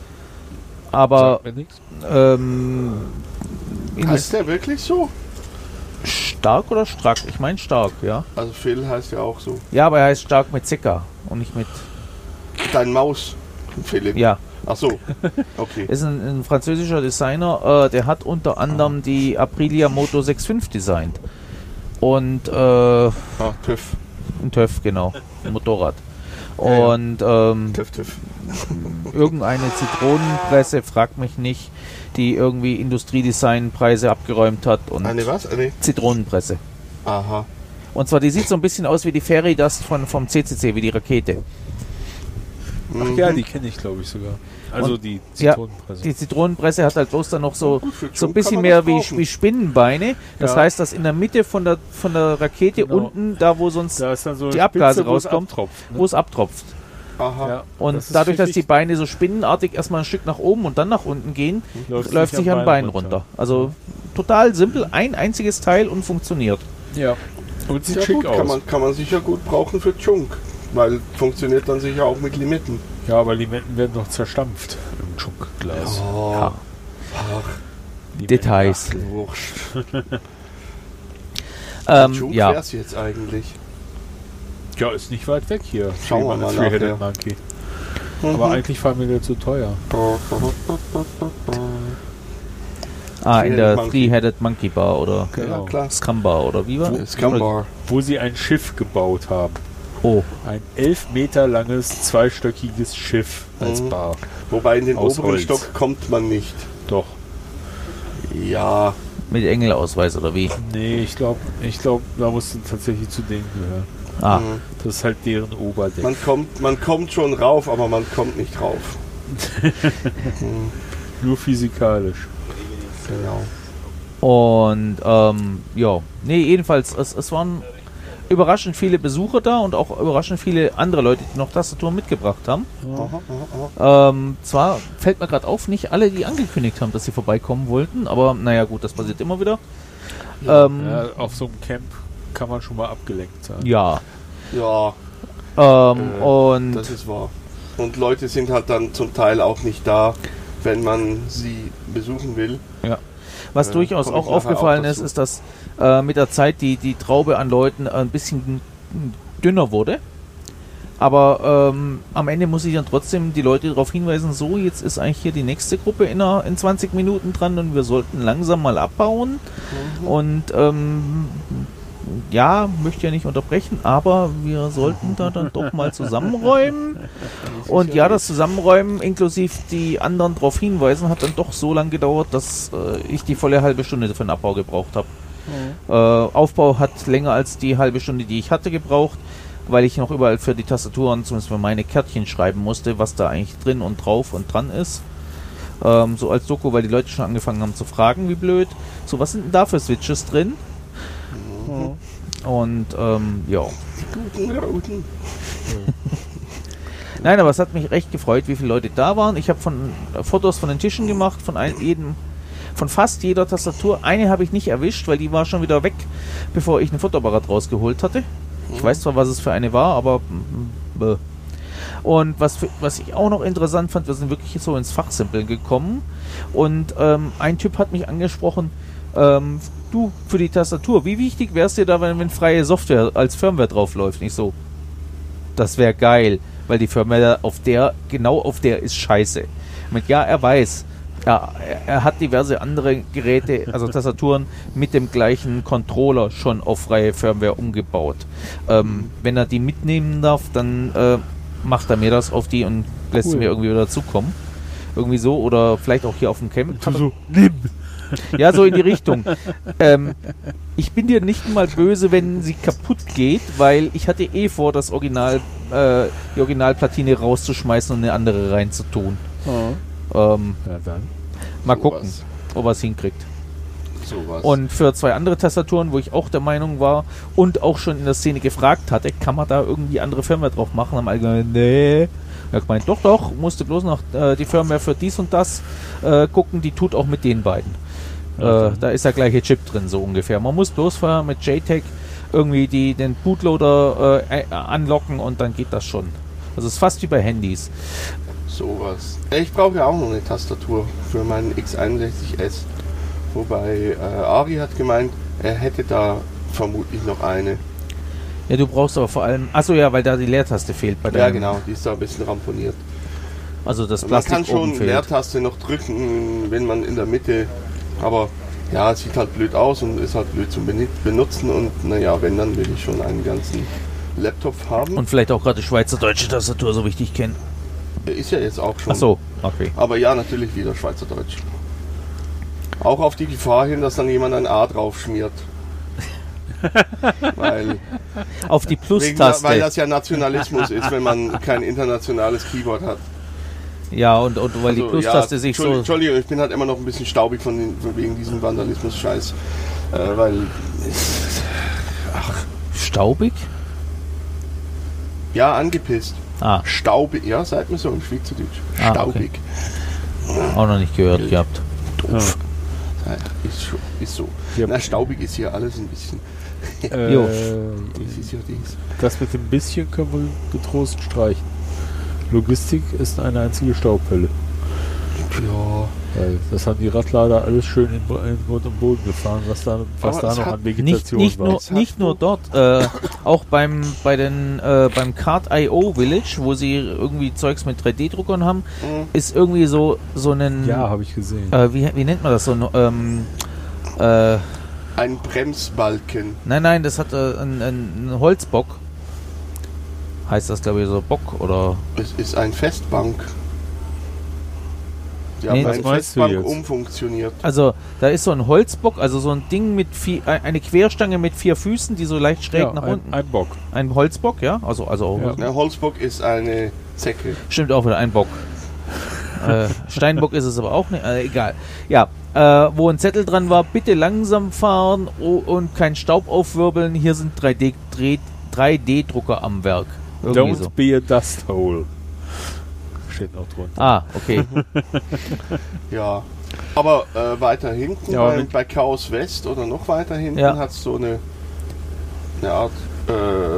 Aber Sagt mir nichts. ähm, Heißt der wirklich so? Stark oder Strack? Ich meine Stark, ja. Also Phil heißt ja auch so. Ja, aber er heißt Stark mit Zicker und nicht mit. Dein Maus, Philipp. Ja, Ach so, okay. ist ein, ein französischer Designer, äh, der hat unter anderem die Aprilia Moto sechs Komma fünf designt. Und äh, Ah, TÜV. ein TÜV, genau. Ein Motorrad. Ja, ja. Und ähm, TÜV, TÜV. irgendeine Zitronenpresse, fragt mich nicht, die irgendwie Industriedesignpreise abgeräumt hat. Und Eine was? Eine? Zitronenpresse. Aha. Und zwar, die sieht so ein bisschen aus wie die Fairy Dust von, vom C C C, wie die Rakete. Ach ja, die kenne ich glaube ich sogar. Also Und- die ja, Zitronenpresse. Die Zitronenpresse hat halt bloß dann noch so, Gut, für so ein Joe bisschen kann man mehr das wie, brauchen. wie Spinnenbeine. Das Ja. heißt, dass in der Mitte von der, von der Rakete Genau. unten, da wo sonst Da ist dann so eine die Abgase Spitze, wo es rauskommt, abtropft, ne? wo es abtropft. Aha. Ja, Und das ist dadurch, dass die pfiffig. Beine so spinnenartig erstmal ein Stück nach oben und dann nach unten gehen, Läuft läuft sich sich am am Bein Bein runter. runter. Also total simpel, ein einziges Teil und funktioniert. Ja. Und sieht Ja, schick gut, aus. kann man, kann man sicher gut brauchen für Chunk. Weil funktioniert dann sicher auch mit Limetten. Ja, aber Limetten werden noch zerstampft im Schunkglas. Oh, Ja. ach, Details. wurscht. Ähm, Chunk ja, wär's jetzt eigentlich. Ja, ist nicht weit weg hier. Schauen wir mal Three-Headed nachher. Monkey. Mhm. Aber eigentlich war mir der zu teuer. ah, in der Monkey. Three-Headed Monkey Bar oder Ja, Genau. klar. Scum Bar oder wie war? Scumbar. Wo sie ein Schiff gebaut haben. Oh, Ein elf Meter langes, zweistöckiges Schiff als Mhm. Bar. Wobei in den Aus oberen Holz. Stock kommt man nicht. Doch. Ja, mit Engelausweis oder wie? Nee, ich glaube, ich glaub, da musst du tatsächlich zu denen gehören. Ah, mhm. Das ist halt deren Oberdeck. man kommt, man kommt schon rauf, aber man kommt nicht rauf. Mhm, Nur physikalisch. genau. und ähm, ja, nee, jedenfalls, es, es waren überraschend viele Besucher da und auch überraschend viele andere Leute, die noch Tastaturen mitgebracht haben. Aha, aha, aha. Ähm, zwar fällt mir gerade auf, nicht alle, die angekündigt haben, dass sie vorbeikommen wollten, aber naja gut, das passiert immer wieder. Ähm, Ja, auf so einem Camp kann man schon mal abgelenkt sein. ja. Ja, Ähm, Äh, und das ist wahr. Und Leute sind halt dann zum Teil auch nicht da, wenn man sie besuchen will. was äh, durchaus komm ich auch nachher aufgefallen auch ist, dazu. ist, dass äh, mit der Zeit die, die Traube an Leuten ein bisschen dünner wurde. Aber ähm, am Ende muss ich dann trotzdem die Leute darauf hinweisen, so, jetzt ist eigentlich hier die nächste Gruppe in, einer, in zwanzig Minuten dran und wir sollten langsam mal abbauen. Mhm. Und ähm, ja, möchte ja nicht unterbrechen, aber wir sollten da dann doch mal zusammenräumen. Und ja, das Zusammenräumen inklusive die anderen darauf hinweisen hat dann doch so lange gedauert, dass äh, ich die volle halbe Stunde für den Abbau gebraucht habe. Äh, Aufbau hat länger als die halbe Stunde, die ich hatte, gebraucht, weil ich noch überall für die Tastaturen, zumindest für meine Kärtchen schreiben musste, was da eigentlich drin und drauf und dran ist. Ähm, so als Doku, weil die Leute schon angefangen haben zu fragen, wie blöd. So, was sind denn da für Switches drin? Und ähm, ja. Guten Routen. Nein, aber es hat mich recht gefreut, wie viele Leute da waren. Ich habe von äh, Fotos von den Tischen gemacht, von ein, jedem, von fast jeder Tastatur. Eine habe ich nicht erwischt, weil die war schon wieder weg, bevor ich einen Fotoapparat rausgeholt hatte. Ich weiß zwar, was es für eine war, aber mm, bäh. Und was, für, was ich auch noch interessant fand, wir sind wirklich so ins Fachsimpeln gekommen. Und ähm, ein Typ hat mich angesprochen, ähm, du, für die Tastatur, wie wichtig wäre es dir da, wenn, wenn freie Software als Firmware draufläuft? Nicht so, das wäre geil, weil die Firmware auf der, genau auf der ist scheiße. Mit ja, er weiß, ja, er, er hat diverse andere Geräte, also Tastaturen mit dem gleichen Controller schon auf freie Firmware umgebaut. Ähm, wenn er die mitnehmen darf, dann äh, macht er mir das auf die und lässt Cool. sie mir irgendwie wieder zukommen. Irgendwie so, oder vielleicht auch hier auf dem Camp. Du so, nimm! Ja, so in die Richtung. ähm, ich bin dir nicht mal böse, wenn sie kaputt geht, weil ich hatte eh vor, das Original, äh, die Originalplatine rauszuschmeißen und eine andere reinzutun. Ähm, Ja, dann. mal Sowas. gucken, ob er es hinkriegt. Sowas. Und für zwei andere Tastaturen, wo ich auch der Meinung war und auch schon in der Szene gefragt hatte, kann man da irgendwie andere Firmware drauf machen? Haben alle gesagt, nee. Er hat gemeint, doch, doch, musste bloß noch äh, die Firmware für dies und das äh, gucken, die tut auch mit den beiden. Ja, Äh, da ist der gleiche Chip drin, so ungefähr. Man muss bloß vorher mit J TAG irgendwie die, den Bootloader äh, äh, anlocken und dann geht das schon. Also es ist fast wie bei Handys. Sowas. Ich brauche ja auch noch eine Tastatur für meinen X einundsechzig S. Wobei äh, Ari hat gemeint, er hätte da vermutlich noch eine. Ja, du brauchst aber vor allem... Achso, ja, weil da die Leertaste fehlt bei Ja, deinem... genau, die ist da ein bisschen ramponiert. Also das Man Plastik kann schon oben fehlt. Leertaste noch drücken, wenn man in der Mitte, aber ja, es sieht halt blöd aus und ist halt blöd zum beni- benutzen und naja, wenn, dann will ich schon einen ganzen Laptop haben. Und vielleicht auch gerade die schweizerdeutsche Tastatur so wichtig kennen. Ist ja jetzt auch schon. Achso, okay. Aber ja, natürlich wieder Schweizerdeutsch. Auch auf die Gefahr hin, dass dann jemand ein A drauf schmiert. weil, Auf die wegen, Plus-Taste. weil das ja Nationalismus ist, wenn man kein internationales Keyboard hat. Ja, und, und weil die Also, Plus-Taste ja, sich Entschuldigung, so... Entschuldigung, ich bin halt immer noch ein bisschen staubig von, den, von wegen diesem Vandalismus-Scheiß. Äh, weil. Staubig? Ja, angepisst. Ah, Staubig, ja, sagt man so im Schweizerdeutsch. Ah, Staubig. auch noch nicht gehört gehabt. Doof. Ja, ist, schon, ist so. Ja. Na, staubig ist hier alles ein bisschen. Äh, Jo. Das ist ja dies. das mit dem bisschen können wir getrost streichen. Logistik ist eine einzige Staubhölle. Ja. Weil das haben die Radlader alles schön in, in Grund und Boden gefahren, was da, was Aber da es noch hat an Nicht, Vegetation nicht, war. nur, Es hat nicht nur wo- dort, äh, auch beim bei den äh, beim Kart Punkt I O Village, wo sie irgendwie Zeugs mit drei D-Druckern haben, Mhm. ist irgendwie so so ein Ja, habe ich gesehen. äh, wie, wie nennt man das so ein ähm, äh, Ein Bremsbalken. nein nein das hat äh, ein, ein, ein Holzbock, heißt das glaube ich so Bock oder Es ist ein Festbank. Die Nee, haben was eine meinst du Festbank jetzt? umfunktioniert. also da ist so ein Holzbock, also so ein Ding mit vier, äh, eine Querstange mit vier Füßen, die so leicht schräg ja, nach ein, unten. ein Bock. Ein Holzbock, ja, also also auch Ja. Der Holzbock ist eine Zecke. Stimmt auch wieder, ein Bock. äh, Steinbock ist es aber auch nicht, äh, egal. Ja, äh, wo ein Zettel dran war, bitte langsam fahren oh, und kein Staub aufwirbeln, hier sind drei D-Drucker am Werk. Irgendwie Don't so. be a dust hole. Steht noch drunter. Ah, okay. Ja. Aber äh, weiter hinten, Ja, bei, mit- bei Chaos West oder noch weiter hinten, Ja. hat es so eine, eine Art, äh,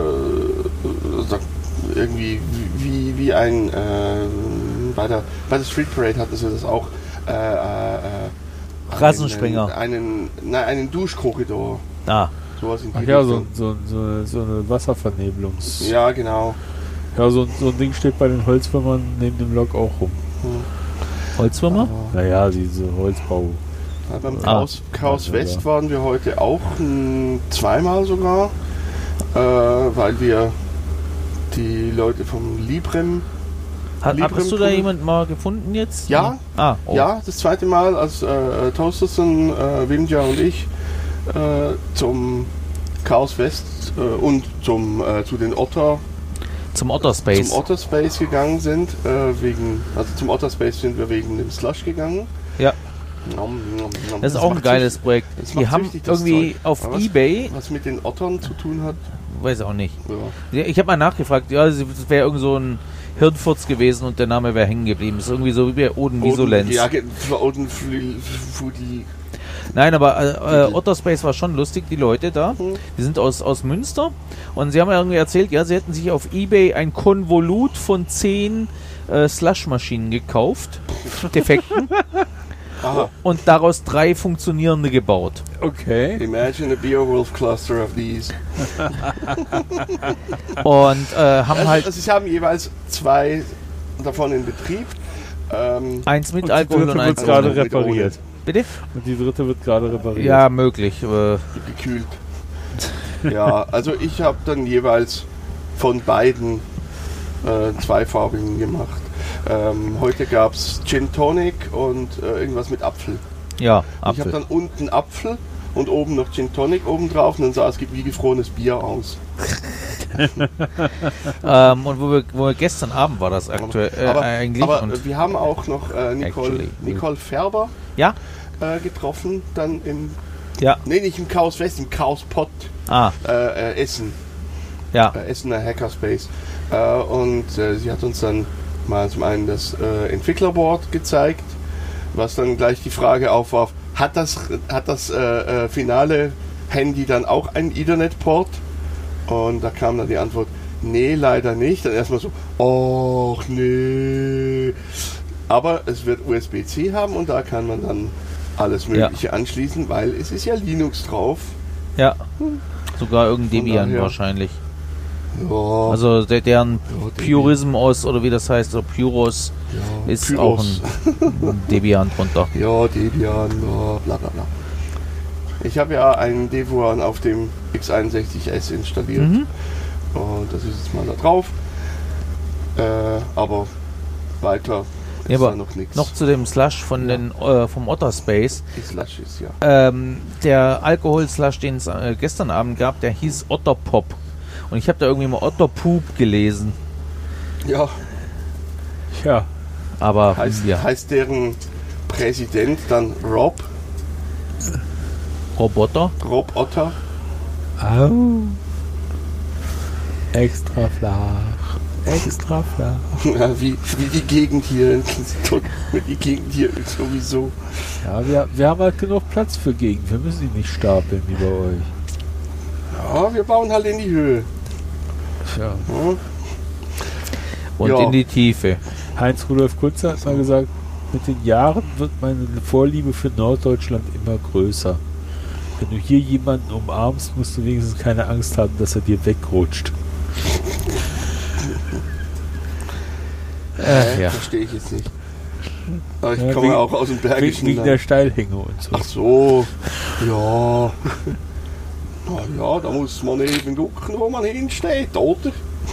sag- irgendwie wie, wie ein, äh, bei, der, bei der Street Parade hatten sie das auch, äh, äh, äh, Rasensprenger. Einen, einen, nein, einen Duschkorridor. Ah, Sowas in die Ach ja, so, Richtung. so, so, so eine Wasservernebelungs... Ja, genau. Ja, so, so ein Ding steht bei den Holzwürmern neben dem Lok auch rum. Holzwürmer? Naja, diese Holzbau. Ja, beim Ah. Chaos, Chaos Ja, ja, West ja. waren wir heute auch mh, zweimal sogar, äh, weil wir die Leute vom Librem, Hat, Librem hattest du da Tunnel? jemanden mal gefunden jetzt? Ja. Ah, oh. ja, das zweite Mal, als äh, Toasterson, äh, Wimja und ich äh, zum Chaos West äh, und zum, äh, zu den Otter, Zum Otter Space. zum Otter Space gegangen sind, äh, wegen, also zum Otter Space sind wir wegen dem Slush gegangen. Ja. Nom, nom, nom. Das ist auch ein macht geiles süchtig. Projekt. das Die macht haben süchtig, das irgendwie Zeug. auf Aber was- Ebay, Was mit den Ottern zu tun hat, weiß auch nicht. ja. Ja, ich habe mal nachgefragt, ja, es wäre irgend so ein Hirnfurz gewesen und der Name wäre hängen geblieben. Ist irgendwie so wie bei Oden Visolenz. Ja, ge- das war Odenflügel. Nein, aber äh, äh, Otter Space war schon lustig, die Leute da. Hm. Die sind aus, aus Münster und sie haben ja irgendwie erzählt, ja, sie hätten sich auf Ebay ein Konvolut von zehn äh, Slush-Maschinen gekauft, defekten, Aha. und daraus drei funktionierende gebaut. Okay. Imagine a Beowulf cluster of these. Und äh, haben Also, halt also sie haben jeweils zwei davon in Betrieb. Ähm, eins mit Und die Alkohol dritte und wird eins gerade ohne. mit ohne. repariert. Bitte? Und die dritte wird gerade repariert. Ja, möglich. Äh, gekühlt. Ja, also ich habe dann jeweils von beiden äh, zweifarbigen gemacht. Ähm, heute gab es Gin Tonic und äh, irgendwas mit Apfel. ja, Ich habe Apfel. dann unten Apfel und oben noch Gin Tonic oben drauf und dann sah es wie gefrorenes Bier aus. Ähm, und wo wir, wo wir gestern Abend war das aktuell äh, aber eigentlich. aber und wir haben auch noch äh, Nicole, Actually. Nicole Färber ja, äh, getroffen, dann im, ja. nee, nicht im Chaos West, im Chaos Pot Ah, äh, äh, Essen, ja. äh, Essener Hackerspace. Äh, und äh, sie hat uns dann mal zum einen das äh, Entwicklerboard gezeigt, was dann gleich die Frage aufwarf, hat das, hat das äh, äh, finale Handy dann auch einen Ethernet-Port? Und da kam dann die Antwort, nee, leider nicht. Dann erstmal so, och nee. Aber es wird U S B C haben und da kann man dann alles Mögliche anschließen, weil es ist ja Linux drauf. Ja. Sogar irgendein Von Debian daher. wahrscheinlich. Ja, Also der, deren ja, Debian. Purismos oder wie das heißt, oder Puros ja, ist Pyros. auch ein, ein Debian drunter. Ja, Debian, ja, bla bla bla. Ich habe ja einen Devuan auf dem x einundsechzig S installiert. Mhm. Und das ist jetzt mal da drauf. Äh, aber weiter ist Ja, aber da noch nichts. Noch zu dem Slush von Ja. den, äh, vom Otter Space. Die Slush ist ja. Ähm, der Alkohol-Slush, den es äh, gestern Abend gab, der hieß Otter Pop. Und ich habe da irgendwie mal Otter Poop gelesen. Ja, Ja. Aber heißt, ja, heißt deren Präsident dann Rob, Roboter. Rob Otter. Au. Extra flach. Extra flach. Ja, wie, wie die Gegend hier. Wie die Gegend hier sowieso. Ja, wir, wir haben halt genug Platz für Gegend. Wir müssen die nicht stapeln wie bei euch. Ja, wir bauen halt in die Höhe. Tja. Ja. Und Ja. in die Tiefe. Heinz Rudolf Kunze hat mal gesagt, mit den Jahren wird meine Vorliebe für Norddeutschland immer größer. Wenn du hier jemanden umarmst, musst du wenigstens keine Angst haben, dass er dir wegrutscht. Äh, ja. Verstehe ich jetzt nicht. Aber ich Ja, komme wegen- auch aus dem Wegen, Bergischen wegen Land. der Steilhänge und so. Ach so, ja. Na ja, da muss man eben gucken, wo man hinsteht, oder?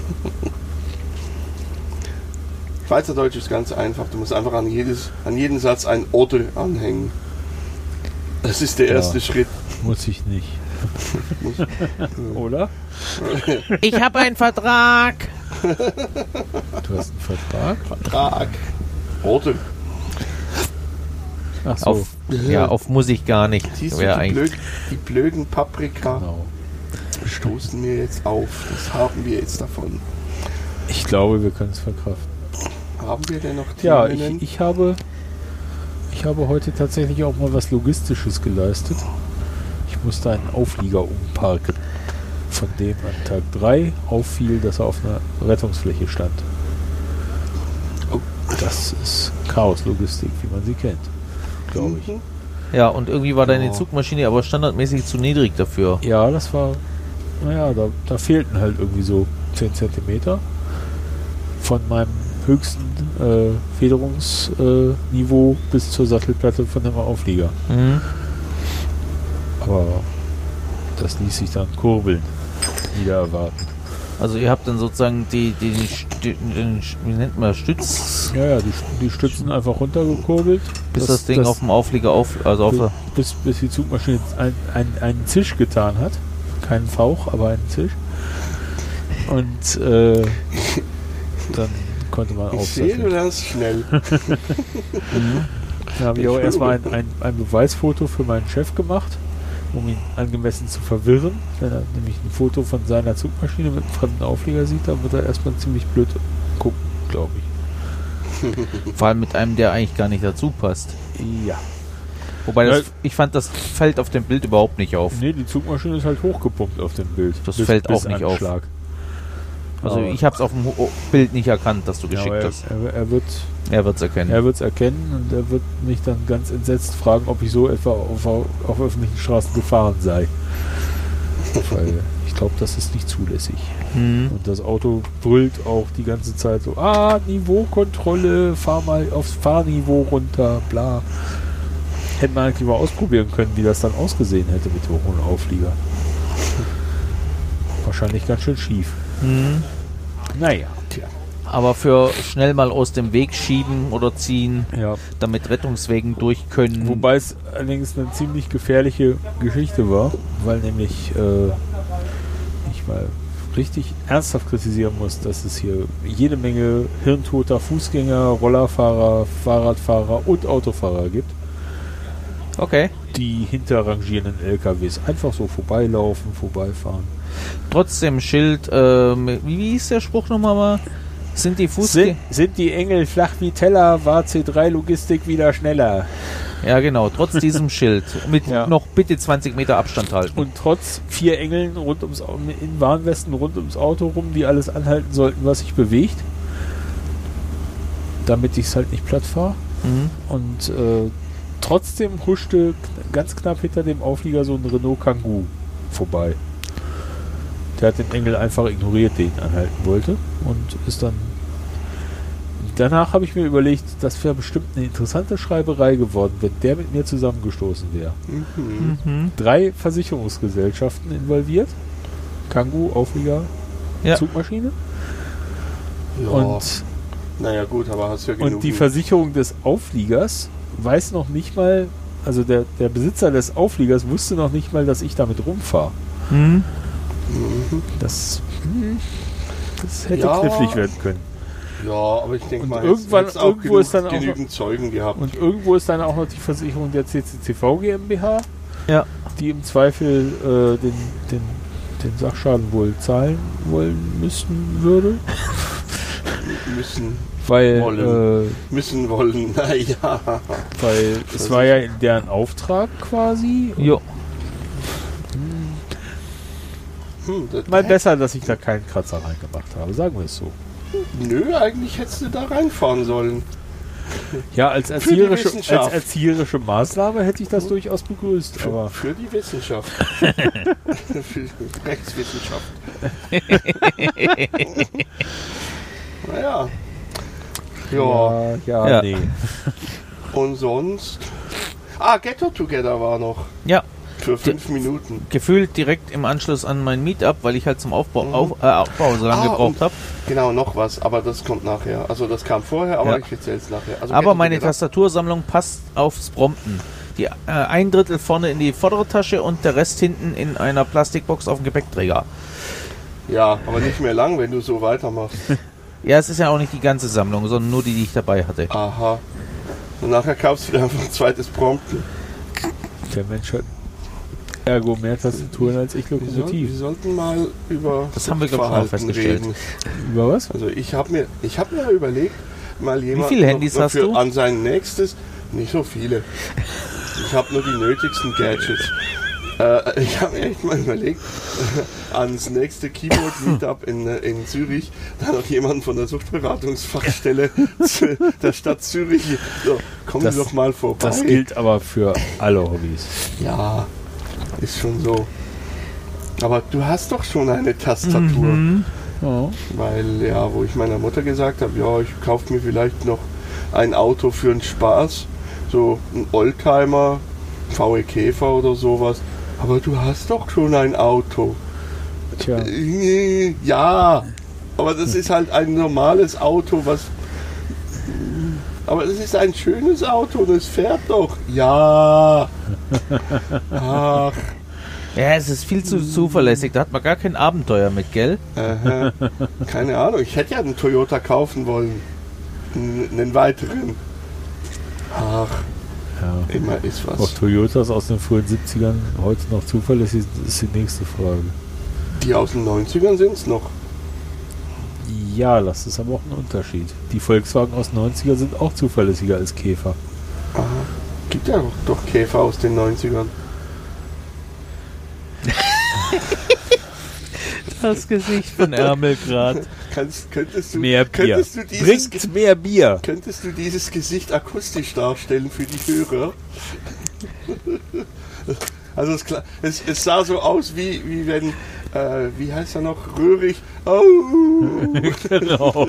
Schweizerdeutsch ist ganz einfach. Du musst einfach an, jedes, an jeden Satz ein Oder anhängen. Das ist der Ja. erste Schritt. Muss ich nicht. Muss- Oder? Ich habe einen Vertrag. Du hast einen Vertrag? Vertrag. Oder? Ach so. Auf, ja, auf muss ich gar nicht. Siehst du, Wär die, eigentlich- blöd, die blöden Paprika Genau. stoßen mir jetzt auf. Das haben wir jetzt davon. Ich glaube, wir können es verkraften. Haben wir denn noch Ja, Themen? ich, ich habe ich habe heute tatsächlich auch mal was Logistisches geleistet. Ich musste einen Auflieger umparken, von dem an Tag drei auffiel, dass er auf einer Rettungsfläche stand. Oh. Das ist Chaos-Logistik, wie man sie kennt, glaube ich. Mhm. Ja, und irgendwie war deine Ja. Zugmaschine aber standardmäßig zu niedrig dafür. Ja, das war, naja, da, da fehlten halt irgendwie so zehn Zentimeter von meinem höchsten äh, Federungsniveau äh, Niveau bis zur Sattelplatte von dem Auflieger. Mhm. Aber das ließ sich dann kurbeln, wieder erwarten. Also ihr habt dann sozusagen die, die, die, Stü- den, wie nennt man das, Stütz, Ja, ja, die, die Stützen einfach runtergekurbelt, bis das, Ding auf dem Auflieger auf, also auf der, bis, bis die Zugmaschine ein, ein, einen Zisch getan hat. Keinen Fauch, aber einen Zisch. Und äh, dann konnte man Ich sehe, du aufsetzen. lernst schnell. Da habe ich auch erstmal ein, ein, ein Beweisfoto für meinen Chef gemacht, um ihn angemessen zu verwirren. Wenn er nämlich ein Foto von seiner Zugmaschine mit einem fremden Auflieger sieht, dann wird er erstmal ziemlich blöd gucken, glaube ich. vor allem mit einem, der eigentlich gar nicht dazu passt. Ja. Wobei das, Ja. ich fand, das fällt auf dem Bild überhaupt nicht auf. Nee, die Zugmaschine ist halt hochgepumpt auf dem Bild. Das fällt auch nicht auf. Anschlag. Also Aber- ich habe es auf dem Ho- Bild nicht erkannt, dass du Ja, geschickt aber er, hast. er, er wird Er wird es erkennen. er wird's erkennen und er wird mich dann ganz entsetzt fragen, ob ich so etwa auf, auf öffentlichen Straßen gefahren sei. Weil ich glaube, das ist nicht zulässig. Hm. Und das Auto brüllt auch die ganze Zeit so, ah, Niveaukontrolle, fahr mal aufs Fahrniveau runter, bla. Hätte man eigentlich mal ausprobieren können, wie das dann ausgesehen hätte mit dem hohen Auflieger. Wahrscheinlich ganz schön schief. Hm. Naja. Aber für schnell mal aus dem Weg schieben oder ziehen, Ja. damit Rettungswegen durch können. Wobei es allerdings eine ziemlich gefährliche Geschichte war, weil nämlich äh, ich mal richtig ernsthaft kritisieren muss, dass es hier jede Menge hirntoter Fußgänger, Rollerfahrer, Fahrradfahrer und Autofahrer gibt, Okay. die hinterrangierenden L K Ws einfach so vorbeilaufen, vorbeifahren. Trotzdem Schild, ähm, wie, wie hieß der Spruch nochmal mal? Sind die Fußgänger... Sind, sind die Engel flach wie Teller, war C drei Logistik wieder schneller. Ja genau, trotz diesem Schild. Mit Ja. noch bitte zwanzig Meter Abstand halten. Und trotz vier Engeln rund ums Au- in Warnwesten rund ums Auto rum, die alles anhalten sollten, was sich bewegt, damit ich es halt nicht platt fahre. Mhm. Und äh, trotzdem huschte kn- ganz knapp hinter dem Auflieger so ein Renault Kangoo vorbei. Der hat den Engel einfach ignoriert, den ihn anhalten wollte, und ist dann. Danach habe ich mir überlegt, das wäre bestimmt eine interessante Schreiberei geworden, wenn der mit mir zusammengestoßen wäre. Mhm. Mhm. Drei Versicherungsgesellschaften involviert. Kangoo, Auflieger, Ja. Zugmaschine. Ja. Und, Naja gut, aber hast ja genug. und die Versicherung des Aufliegers weiß noch nicht mal, also der, der Besitzer des Aufliegers wusste noch nicht mal, dass ich damit rumfahre. Mhm. Mhm. Das, hm, das hätte Ja. knifflig werden können. Ja, aber ich denke Und mal, irgendwann- jetzt auch irgendwo genug, ist dann auch noch- genügend Zeugen gehabt. Und irgendwo ist dann auch noch die Versicherung der C C C V GmbH, Ja. die im Zweifel äh, den, den, den Sachschaden wohl zahlen wollen müssten würde. müssen, Weil, wollen. äh, müssen wollen, naja. weil es war ja in deren Auftrag quasi. Jo. Hm, das, Mal besser, dass ich da keinen Kratzer reingemacht habe, sagen wir es so. Nö, eigentlich hättest du da reinfahren sollen. Ja, als die erzieherische, Wissenschaft. als erzieherische Maßnahme hätte ich das durchaus begrüßt. Für, Aber für die Wissenschaft. Für die Rechtswissenschaft. Naja. Ja. ja, ja, Ja. nee. Und sonst. Ah, Ghetto Together war noch. Ja, Für fünf Minuten. gefühlt direkt im Anschluss an mein Meetup, weil ich halt zum Aufbau, Mhm. auf, äh, Aufbau so lange Ah, gebraucht und- habe. Genau, noch was, aber das kommt nachher. Also das kam vorher, aber Ja. ich erzähle es nachher. Also Aber Ghetto meine Together. Tastatursammlung passt aufs Prompten. Die, äh, ein Drittel vorne in die vordere Tasche und der Rest hinten in einer Plastikbox auf dem Gepäckträger. Ja, aber nicht mehr lang, wenn du so weitermachst. Ja, es ist ja auch nicht die ganze Sammlung, sondern nur die, die ich dabei hatte. Aha. Und nachher kaufst du dir einfach ein zweites Prompten. Der Mensch hat ergo mehr Tastaturen als ich Wir, soll, wir Lokomotiv. sollten mal über Das haben wir, glaub ich, schon mal Verhalten festgestellt. reden. Über was? Also ich habe mir, ich habe mir überlegt, mal jemand viele Handys hast für du? an sein nächstes, nicht so viele. Ich habe nur die nötigsten Gadgets. Äh, ich habe mir echt mal überlegt, ans nächste Keyboard-Meetup in, äh, in Zürich, da noch jemanden von der Suchtberatungsfachstelle zu- der Stadt Zürich, so, kommen Das- Sie doch mal vorbei. Das gilt aber für alle Hobbys. Ja, ist schon so. Aber du hast doch schon eine Tastatur. Mhm. Ja. Weil, ja, wo ich meiner Mutter gesagt habe, ja, ich kaufe mir vielleicht noch ein Auto für einen Spaß, so ein Oldtimer, V W Käfer oder sowas. Aber du hast doch schon ein Auto. Tja, Äh, Ja, aber das ist halt ein normales Auto, was... Aber es ist ein schönes Auto und es fährt doch. Ja. Ach. Ja, es ist viel zu zuverlässig. Da hat man gar kein Abenteuer mit, gell? Aha. Keine Ahnung, ich hätte ja einen Toyota kaufen wollen. N- Einen weiteren. Ach, ja. immer ist Ob was. Toyotas aus den frühen siebzigern heute noch zuverlässig sind, ist die nächste Frage. Die aus den neunzigern sind es noch. Ja, das ist aber auch ein Unterschied. Die Volkswagen aus den neunzigern sind auch zuverlässiger als Käfer. Aha. Gibt ja doch, doch Käfer aus den neunzigern. Das Gesicht von Ärmelgrad. Kannst, könntest du, Mehr Bier. könntest du dieses, Bringt mehr Bier. könntest du dieses Gesicht akustisch darstellen für die Hörer? Also es, kla- es, es sah so aus wie, wie wenn, äh, wie heißt er noch, Röhrig. Oh. Genau.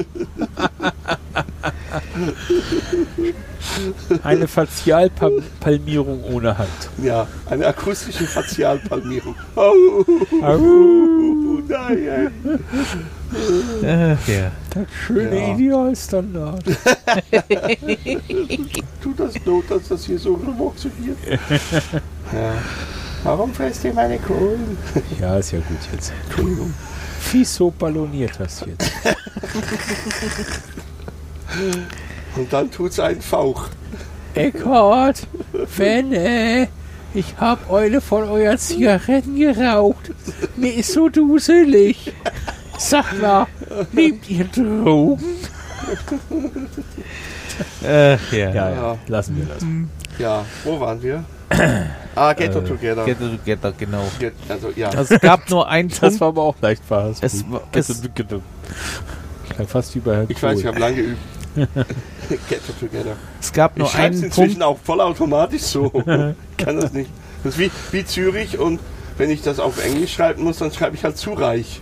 Eine Fazialpalmierung ohne Hand. Ja, eine akustische Fazialpalmierung. Oh. Au. Nein. Ach, ja. Das schöne Ja. Idealstandard. Tut das Not, dass das hier so revoxiert? Ja. Warum frisst ihr meine Kohlen? Ja, ist ja gut jetzt. Entschuldigung. Wieso balloniert das jetzt? Und dann tut's einen Fauch. Eckhard, Fenne, ich hab eine von euren Zigaretten geraucht. Mir ist so duselig. Sag mal, nehmt ihr Drogen? Ach, ja. Ja, Ja. ja, lassen wir das. Ja, wo waren wir? Ah, Ghetto Äh, Together. Get it together, genau. Get, also, ja. Es gab nur einen Das Punkt. war aber auch leicht verhasst. Es war- es- Klang fast wie bei Herrn Ich weiß, ich Kohl. habe lange geübt. Ghetto Together. Es gab Ich nur schreibe es einen inzwischen Punkt. auch vollautomatisch so. Ich kann das nicht. Das ist wie, wie Zürich und wenn ich das auf Englisch schreiben muss, dann schreibe ich halt zu reich.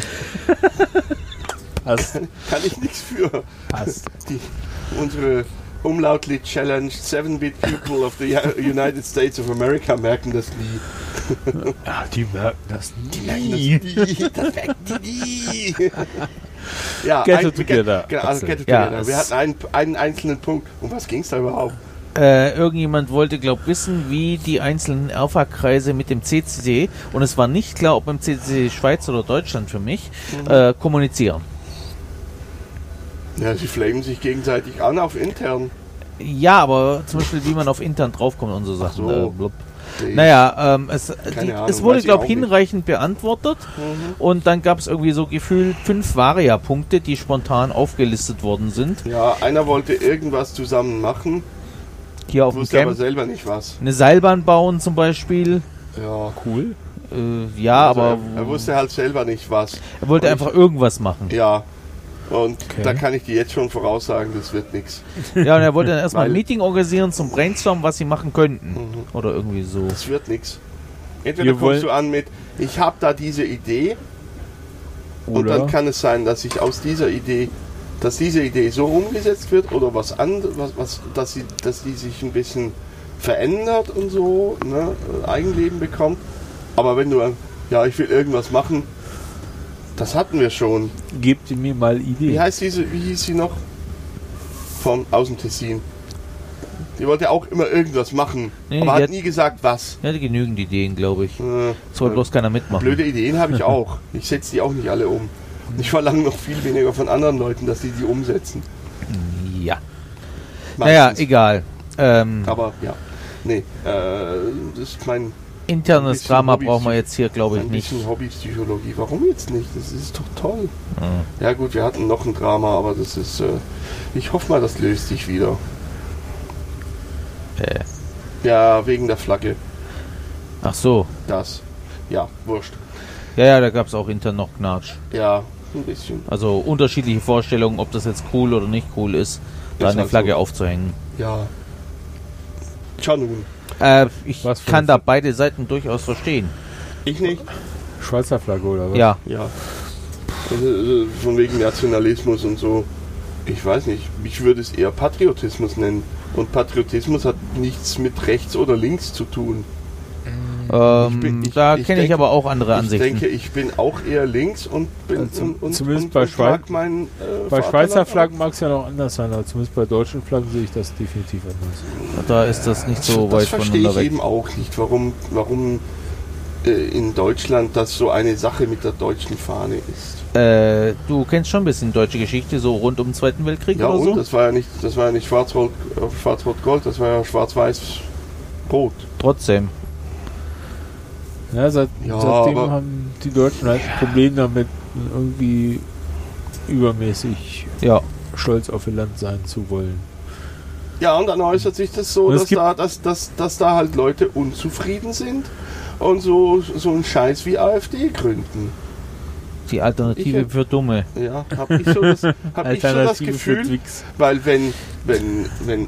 Passt, Kann ich nichts für. passt. Die, unsere Umlautly Challenged seven-Bit People of the United States of America merken das nie. Ja, die merken das nie. Das, nie. Das merken die nie. Ja, Ghetto ein- Together. Genau, also Ghetto Ja, Together. es- Wir hatten einen, einen einzelnen Punkt. Um was ging es da überhaupt? Äh, irgendjemand wollte, glaub wissen, wie die einzelnen Alpha-Kreise mit dem C C C, und es war nicht klar, ob im C C C Schweiz oder Deutschland für mich, äh, kommunizieren. Ja, sie flamen sich gegenseitig an auf intern. Ja, aber zum Beispiel, wie man auf intern draufkommt und so Sachen. so. Äh, blub. Naja, ähm, es, die, Ahnung, es wurde, weiß ich glaube auch ich, hinreichend beantwortet. Mhm. Und dann gab es irgendwie so gefühlt fünf Varia-Punkte, die spontan aufgelistet worden sind. Ja, einer wollte irgendwas zusammen machen, Hier auf dem wusste aber Camp. selber nicht was. Eine Seilbahn bauen zum Beispiel. Ja, Cool. Äh, ja, also aber er, er wusste halt selber nicht was. er wollte Und einfach irgendwas machen. Ja, und Okay. da kann ich dir jetzt schon voraussagen, das wird nichts. Ja, und er wollte dann erstmal ein Weil- Meeting organisieren zum Brainstorm, was sie machen könnten. Mhm. Oder irgendwie so. Das wird nichts. Entweder Wir kommst wollen- du an mit, ich habe da diese Idee und Oder? dann kann es sein, dass ich aus dieser Idee, dass diese Idee so umgesetzt wird oder was anderes, was, was, dass sie, dass die sich ein bisschen verändert und so, ne, Eigenleben bekommt. Aber wenn du, ja, ich will irgendwas machen, das hatten wir schon. Gebt ihr mir mal Ideen. Wie heißt diese, wie hieß sie noch? Vom Außentessin. Die wollte auch immer irgendwas machen, Nee, aber die hat hat- nie gesagt, was. Er hatte genügend Ideen, glaube ich. Äh, Es wollte bloß keiner mitmachen. Blöde Ideen habe ich auch. Ich setze die auch nicht alle um. Ich verlange noch viel weniger von anderen Leuten, dass sie die umsetzen. Ja. Naja, Meistens. egal. Ähm, Aber ja. Nee, äh, das ist mein ein internes bisschen Drama Hobbys- brauchen wir jetzt hier, glaube ich, ein nicht. bisschen Hobbypsychologie. Warum jetzt nicht? Das ist doch toll. Mhm. Ja gut, wir hatten noch ein Drama, aber das ist, äh, ich hoffe mal, das löst sich wieder. Äh. Ja, wegen der Flagge. Ach so. Das. Ja, wurscht. Ja, ja, da gab es auch intern noch Knatsch. Ja, ein bisschen. Also unterschiedliche Vorstellungen, ob das jetzt cool oder nicht cool ist, da Ist eine halt Flagge so. aufzuhängen. Ja. Tja nun. Äh, ich Was für kann eine da Fl- beide Seiten durchaus verstehen. Ich nicht. Schweizer Flagge oder was? Ja. Ja. Also, äh, von wegen Nationalismus und so. Ich weiß nicht. Ich würde es eher Patriotismus nennen. Und Patriotismus hat nichts mit rechts oder links zu tun. Ähm, Ich bin- ich- da ich kenne ich denke- aber auch andere Ich Ansichten. denke, ich bin auch eher links und bin Also zum- und, und, zumindest und, bei und Schweiz- mag mein, äh, Bei Vaterland Schweizer auch. Flaggen mag es ja noch anders sein, aber zumindest bei deutschen Flaggen sehe ich das definitiv anders. Da ist das nicht so das weit verstehe voneinander ich weg. eben auch nicht, warum, warum äh, in Deutschland das so eine Sache mit der deutschen Fahne ist. Äh, du kennst schon ein bisschen deutsche Geschichte, so rund um den Zweiten Weltkrieg Ja, oder und so? das war ja nicht, das war ja nicht schwarz-rot, äh, schwarz-rot-gold, das war ja schwarz-weiß-rot. Trotzdem. Ja, seit, Ja, seitdem aber- haben die Deutschen halt ein Problem damit, irgendwie übermäßig Ja. stolz auf ihr Land sein zu wollen. Ja, und dann äußert sich das so, Und es dass gibt- da, dass, dass, dass da halt Leute unzufrieden sind und so, so einen Scheiß wie AfD gründen. Die Alternative Ich- für Dumme. Ja, hab ich so das, hab ich so das Alternative für Gefühl, Twix. weil wenn, wenn, wenn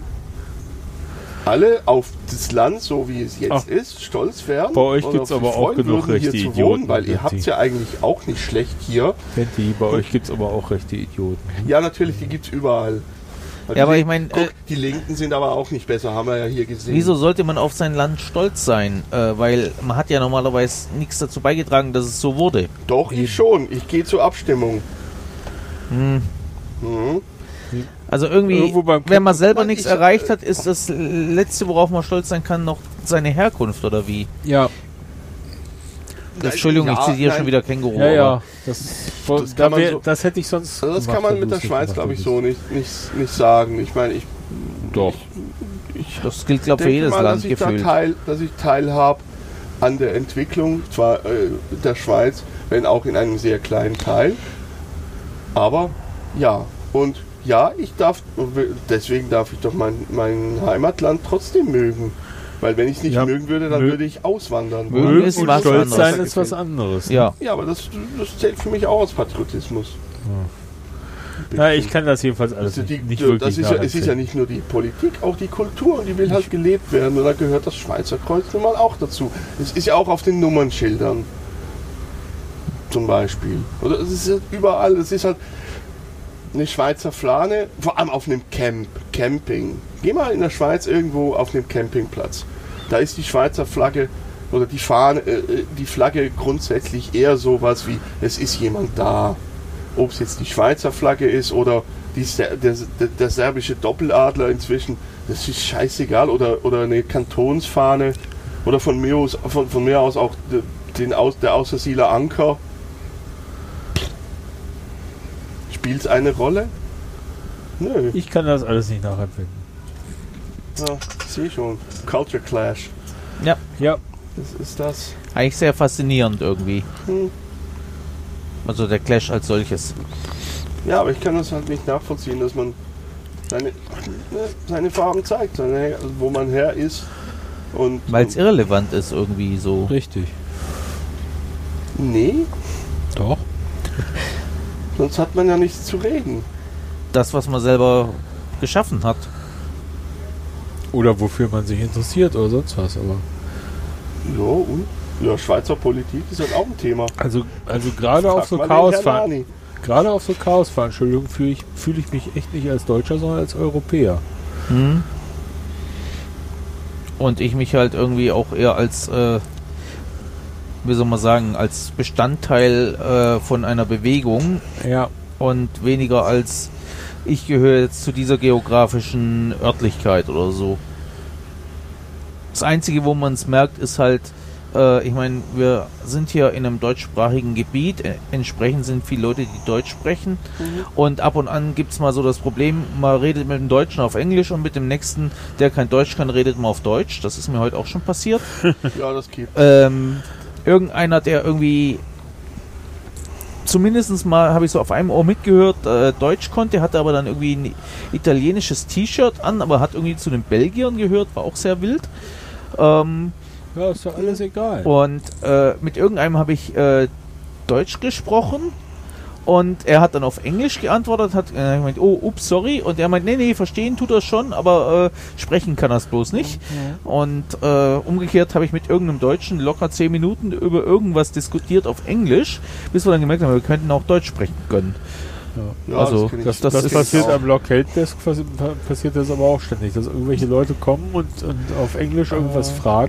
alle auf das Land, so wie es jetzt Ach, ist, stolz wären. bei euch und gibt's auf sich aber auch freuen genug würden, hier rechte zu Idioten, wohnen, weil ihr Benti. habt ja eigentlich auch nicht schlecht hier. Penti, bei euch gibt es aber auch rechte Idioten. Ja, natürlich, die gibt's überall. Weil Ja, aber die, ich meine, guck, äh, die Linken sind aber auch nicht besser, haben wir ja hier gesehen. wieso sollte man auf sein Land stolz sein? Äh, weil man hat ja normalerweise nichts dazu beigetragen, dass es so wurde. Doch, ich schon. Ich gehe zur Abstimmung. Hm. Mhm. Also irgendwie, Irgendwo beim wenn man selber Nein, nichts ich- erreicht hat, ist das Letzte, worauf man stolz sein kann, noch seine Herkunft, oder wie? Ja, Nein, Entschuldigung, ich ja, zitiere nein. schon wieder Känguru. ja, ja. aber- Das, Das da kann man wär, so- das hätte ich sonst. Also das gemacht, kann man wenn mit du der es nicht Schweiz, gemacht glaube ich, hättest. so nicht, nicht, nicht sagen. Ich meine, ich Doch. ich Das gilt, glaube ich, für denke jedes mal, Land dass ich, da gefühlt. teil, dass ich teilhabe an der Entwicklung zwar äh, der Schweiz, wenn auch in einem sehr kleinen Teil. Aber ja, und ja, ich darf, deswegen darf ich doch mein, mein Heimatland trotzdem mögen. Weil wenn ich es nicht Ja, mögen würde, dann mö- würde ich auswandern. Mögen Mögen ist und was stolz anderes. sein ist was anderes. Ja, Ja, aber das, das zählt für mich auch als Patriotismus. Na, ich kann das jedenfalls alles Also nicht, die, nicht das wirklich ist ja, es ist ja nachempfinden. nicht nur die Politik, auch die Kultur, und die will halt gelebt werden. Und da gehört das Schweizer Kreuz nun mal auch dazu. Es ist ja auch auf den Nummernschildern. Zum Beispiel. Oder es ist ja überall, es ist halt eine Schweizer Fahne, vor allem auf einem Camp, Camping. Geh mal in der Schweiz irgendwo auf einem Campingplatz. Da ist die Schweizer Flagge oder die Fahne, äh, die Flagge grundsätzlich eher sowas wie, es ist jemand da. Ob es jetzt die Schweizer Flagge ist oder die, Ser- der, der, der serbische Doppeladler inzwischen, das ist scheißegal. Oder, oder eine Kantonsfahne oder von mir aus, von, von mir aus auch den, Aus, der Außersieler Anker. Spielt es eine Rolle? Nö. Ich kann das alles nicht nachempfinden. Ja, ich sehe schon. Culture Clash. Ja. Ja. Das ist das. Eigentlich sehr faszinierend irgendwie. Hm. Also der Clash als solches. Ja, aber ich kann das halt nicht nachvollziehen, dass man seine, seine Farben zeigt, seine, wo man her ist. Weil es irrelevant ist irgendwie so. Richtig. Nee. Doch. Sonst hat man ja nichts zu reden. Das, was man selber geschaffen hat. Oder wofür man sich interessiert oder sonst was, aber. Ja, und? Ja, Schweizer Politik ist halt auch ein Thema. Also, also gerade auf so Chaosveranstaltungen, gerade auf so Chaosveranstaltungen fühle ich, fühle ich mich echt nicht als Deutscher, sondern als Europäer. Hm. Und ich mich halt irgendwie auch eher als, äh, wie soll man sagen, als Bestandteil äh, von einer Bewegung. Ja. Und weniger als ich gehöre jetzt zu dieser geografischen Örtlichkeit oder so. Das Einzige, wo man es merkt, ist halt, äh, ich meine, wir sind hier in einem deutschsprachigen Gebiet, äh, entsprechend sind viele Leute, die Deutsch sprechen, mhm. und ab und an gibt es mal so das Problem, man redet mit dem Deutschen auf Englisch und mit dem Nächsten, der kein Deutsch kann, redet man auf Deutsch. Das ist mir heute auch schon passiert. Ja, das gibt ähm, irgendeiner, der irgendwie zumindest mal, habe ich so auf einem Ohr mitgehört, äh, Deutsch konnte, hatte aber dann irgendwie ein italienisches T-Shirt an, aber hat irgendwie zu den Belgiern gehört, war auch sehr wild. Ähm, ja, ist doch alles egal. Und äh, mit irgendeinem habe ich äh, Deutsch gesprochen und er hat dann auf Englisch geantwortet, hat äh, gemeint, oh, ups, sorry, und er meint, nee, nee, verstehen tut er schon, aber äh, sprechen kann er es bloß nicht. Mhm. Und äh, umgekehrt habe ich mit irgendeinem Deutschen locker zehn Minuten über irgendwas diskutiert auf Englisch, bis wir dann gemerkt haben, wir könnten auch Deutsch sprechen können. Ja. Ja, also das, das, das, das passiert am Log Helpdesk, passiert das aber auch ständig, dass irgendwelche Leute kommen und, und auf Englisch irgendwas äh, fragen.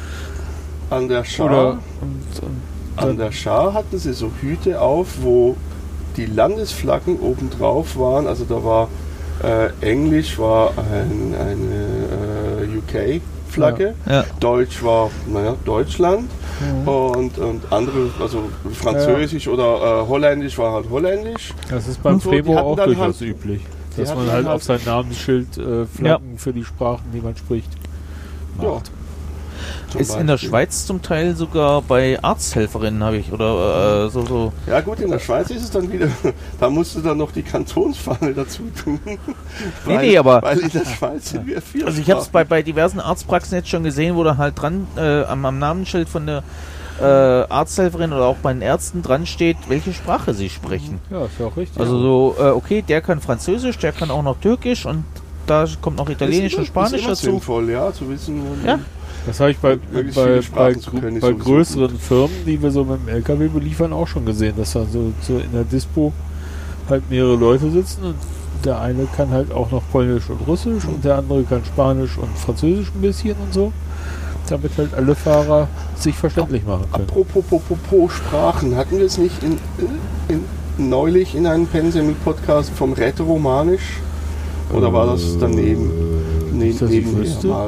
An der Schar, Oder, und, und an der Schar hatten sie so Hüte auf, wo die Landesflaggen oben drauf waren. Also da war äh, Englisch war ein, eine äh, U K-Flagge, ja. Ja. Deutsch war naja, Deutschland, mhm. und, und andere, also Französisch, ja, oder äh, Holländisch war halt Holländisch. Das ist beim Februar so, auch durchaus halt, üblich, dass man halt auf sein Namensschild äh, Flaggen, ja, für die Sprachen, die man spricht, macht. Ja. Ist Beispiel in der Schweiz zum Teil sogar bei Arzthelferinnen, habe ich, oder äh, so, so. Ja gut, in der Schweiz ist es dann wieder, da musst du dann noch die Kantonsfahne dazu tun. Weil, nee, nee, aber weil in der Schweiz sind wir vier. Also ich habe es bei, bei diversen Arztpraxen jetzt schon gesehen, wo da halt dran äh, am, am Namensschild von der äh, Arzthelferin oder auch bei den Ärzten dran steht, welche Sprache sie sprechen. Ja, ist ja auch richtig. Also so, äh, okay, der kann Französisch, der kann auch noch Türkisch und da kommt noch Italienisch und Spanisch ist dazu. Sinnvoll, ja, zu wissen. Ja. Das habe ich bei, bei, bei, bei größeren Firmen, die wir so mit dem L K W beliefern, auch schon gesehen, dass da so, so in der Dispo halt mehrere Leute sitzen und der eine kann halt auch noch Polnisch und Russisch und der andere kann Spanisch und Französisch ein bisschen und so, damit halt alle Fahrer sich verständlich machen können. Apropos, apropos Sprachen, hatten wir es nicht in, in, neulich in einem Pensemel-Podcast vom Rätoromanisch? Oder war das daneben? Äh, ne, das nebenher mal?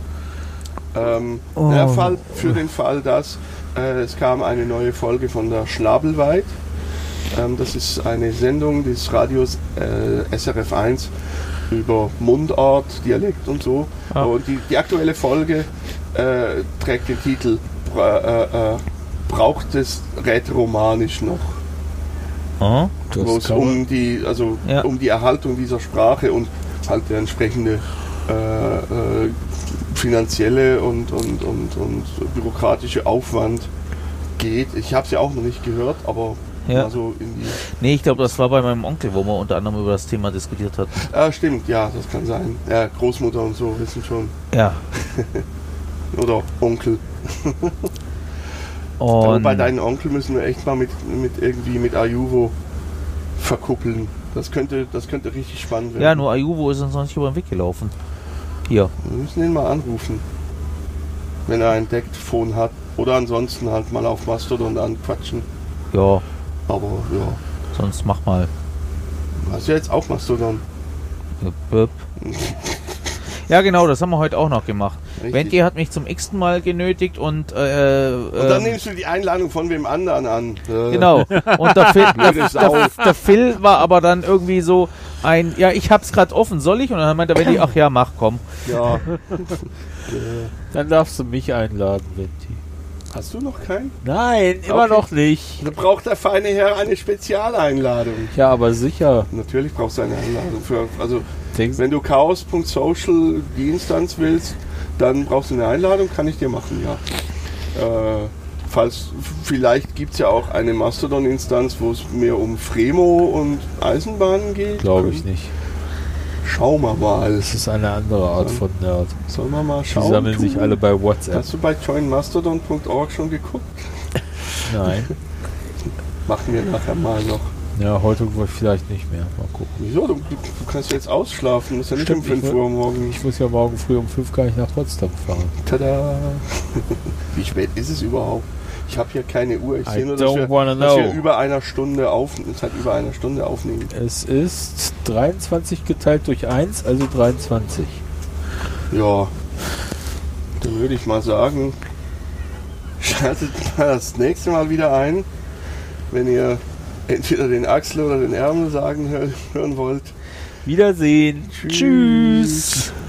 Ähm, oh. der Fall, für den Fall, dass äh, es kam eine neue Folge von der Schnabelweit. Ähm, das ist eine Sendung des Radios äh, S R F eins über Mundart, Dialekt und so. Ah. Und die, die aktuelle Folge äh, trägt den Titel bra äh, äh, Braucht es Rätoromanisch noch? Aha. Wo es um die, also ja. um die Erhaltung dieser Sprache und halt der entsprechende äh, äh, finanzielle und, und, und, und bürokratische Aufwand geht. Ich habe es ja auch noch nicht gehört, aber ja. mal so in die... Nee, ich glaube, das war bei meinem Onkel, wo wir unter anderem über das Thema diskutiert hatten. Ah, stimmt, ja, das kann sein. Ja, Großmutter und so wissen schon. Ja. Oder Onkel. Und bei deinen Onkel müssen wir echt mal mit, mit irgendwie mit Ayuvo verkuppeln. Das könnte, das könnte richtig spannend werden. Ja, nur Ayuvo ist uns noch nicht über den Weg gelaufen. Hier. Wir müssen ihn mal anrufen, wenn er ein Deckphone hat. Oder ansonsten halt mal auf Mastodon anquatschen. Ja. Aber ja. Sonst mach mal. Du hast ja jetzt auch Mastodon. Böp. Ja genau, das haben wir heute auch noch gemacht. Wendy hat mich zum x-ten Mal genötigt und äh, Und dann ähm, nimmst du die Einladung von wem anderen an. Genau. Und der Phil, der, der, der Phil war aber dann irgendwie so, ein, ja, ich hab's gerade offen, soll ich? Und dann meinte Wendy, ach ja, mach, komm. Ja. Dann darfst du mich einladen, Venti. Hast du noch keinen? Nein, immer Okay. noch nicht. Da braucht der feine Herr eine Spezialeinladung. Ja, aber sicher. Natürlich brauchst du eine Einladung. Für, also, Denkst, wenn du chaos Punkt social die Instanz willst, dann brauchst du eine Einladung, kann ich dir machen, ja. Äh, falls, vielleicht gibt es ja auch eine Mastodon-Instanz, wo es mehr um Fremo und Eisenbahnen geht. glaube ich nicht. Schauen wir mal. Das ist eine andere Art von Nerd. Sollen wir mal Die schauen? sammeln tun? sich alle bei WhatsApp. Hast du bei join mastodon Punkt org schon geguckt? Nein. Machen wir nachher mal noch. Ja, heute vielleicht nicht mehr. Mal gucken. Wieso? Du, du, du kannst jetzt ausschlafen. Du musst ja nicht Stimmt, um fünf ich Uhr morgen. Ich muss ja morgen früh um fünf gar nicht nach Potsdam fahren. Tada! Wie spät ist es überhaupt? Ich habe hier keine Uhr. Ich I sehe nur, dass don't wir, wanna dass wir know. über einer Stunde auf, seit über einer Stunde aufnehmen. Es ist dreiundzwanzig geteilt durch eins, also dreiundzwanzig. Ja, dann würde ich mal sagen, schaltet mal das nächste Mal wieder ein, wenn ihr entweder den Axel oder den Ärmel sagen hör, hören wollt. Wiedersehen. Tschüss. Tschüss.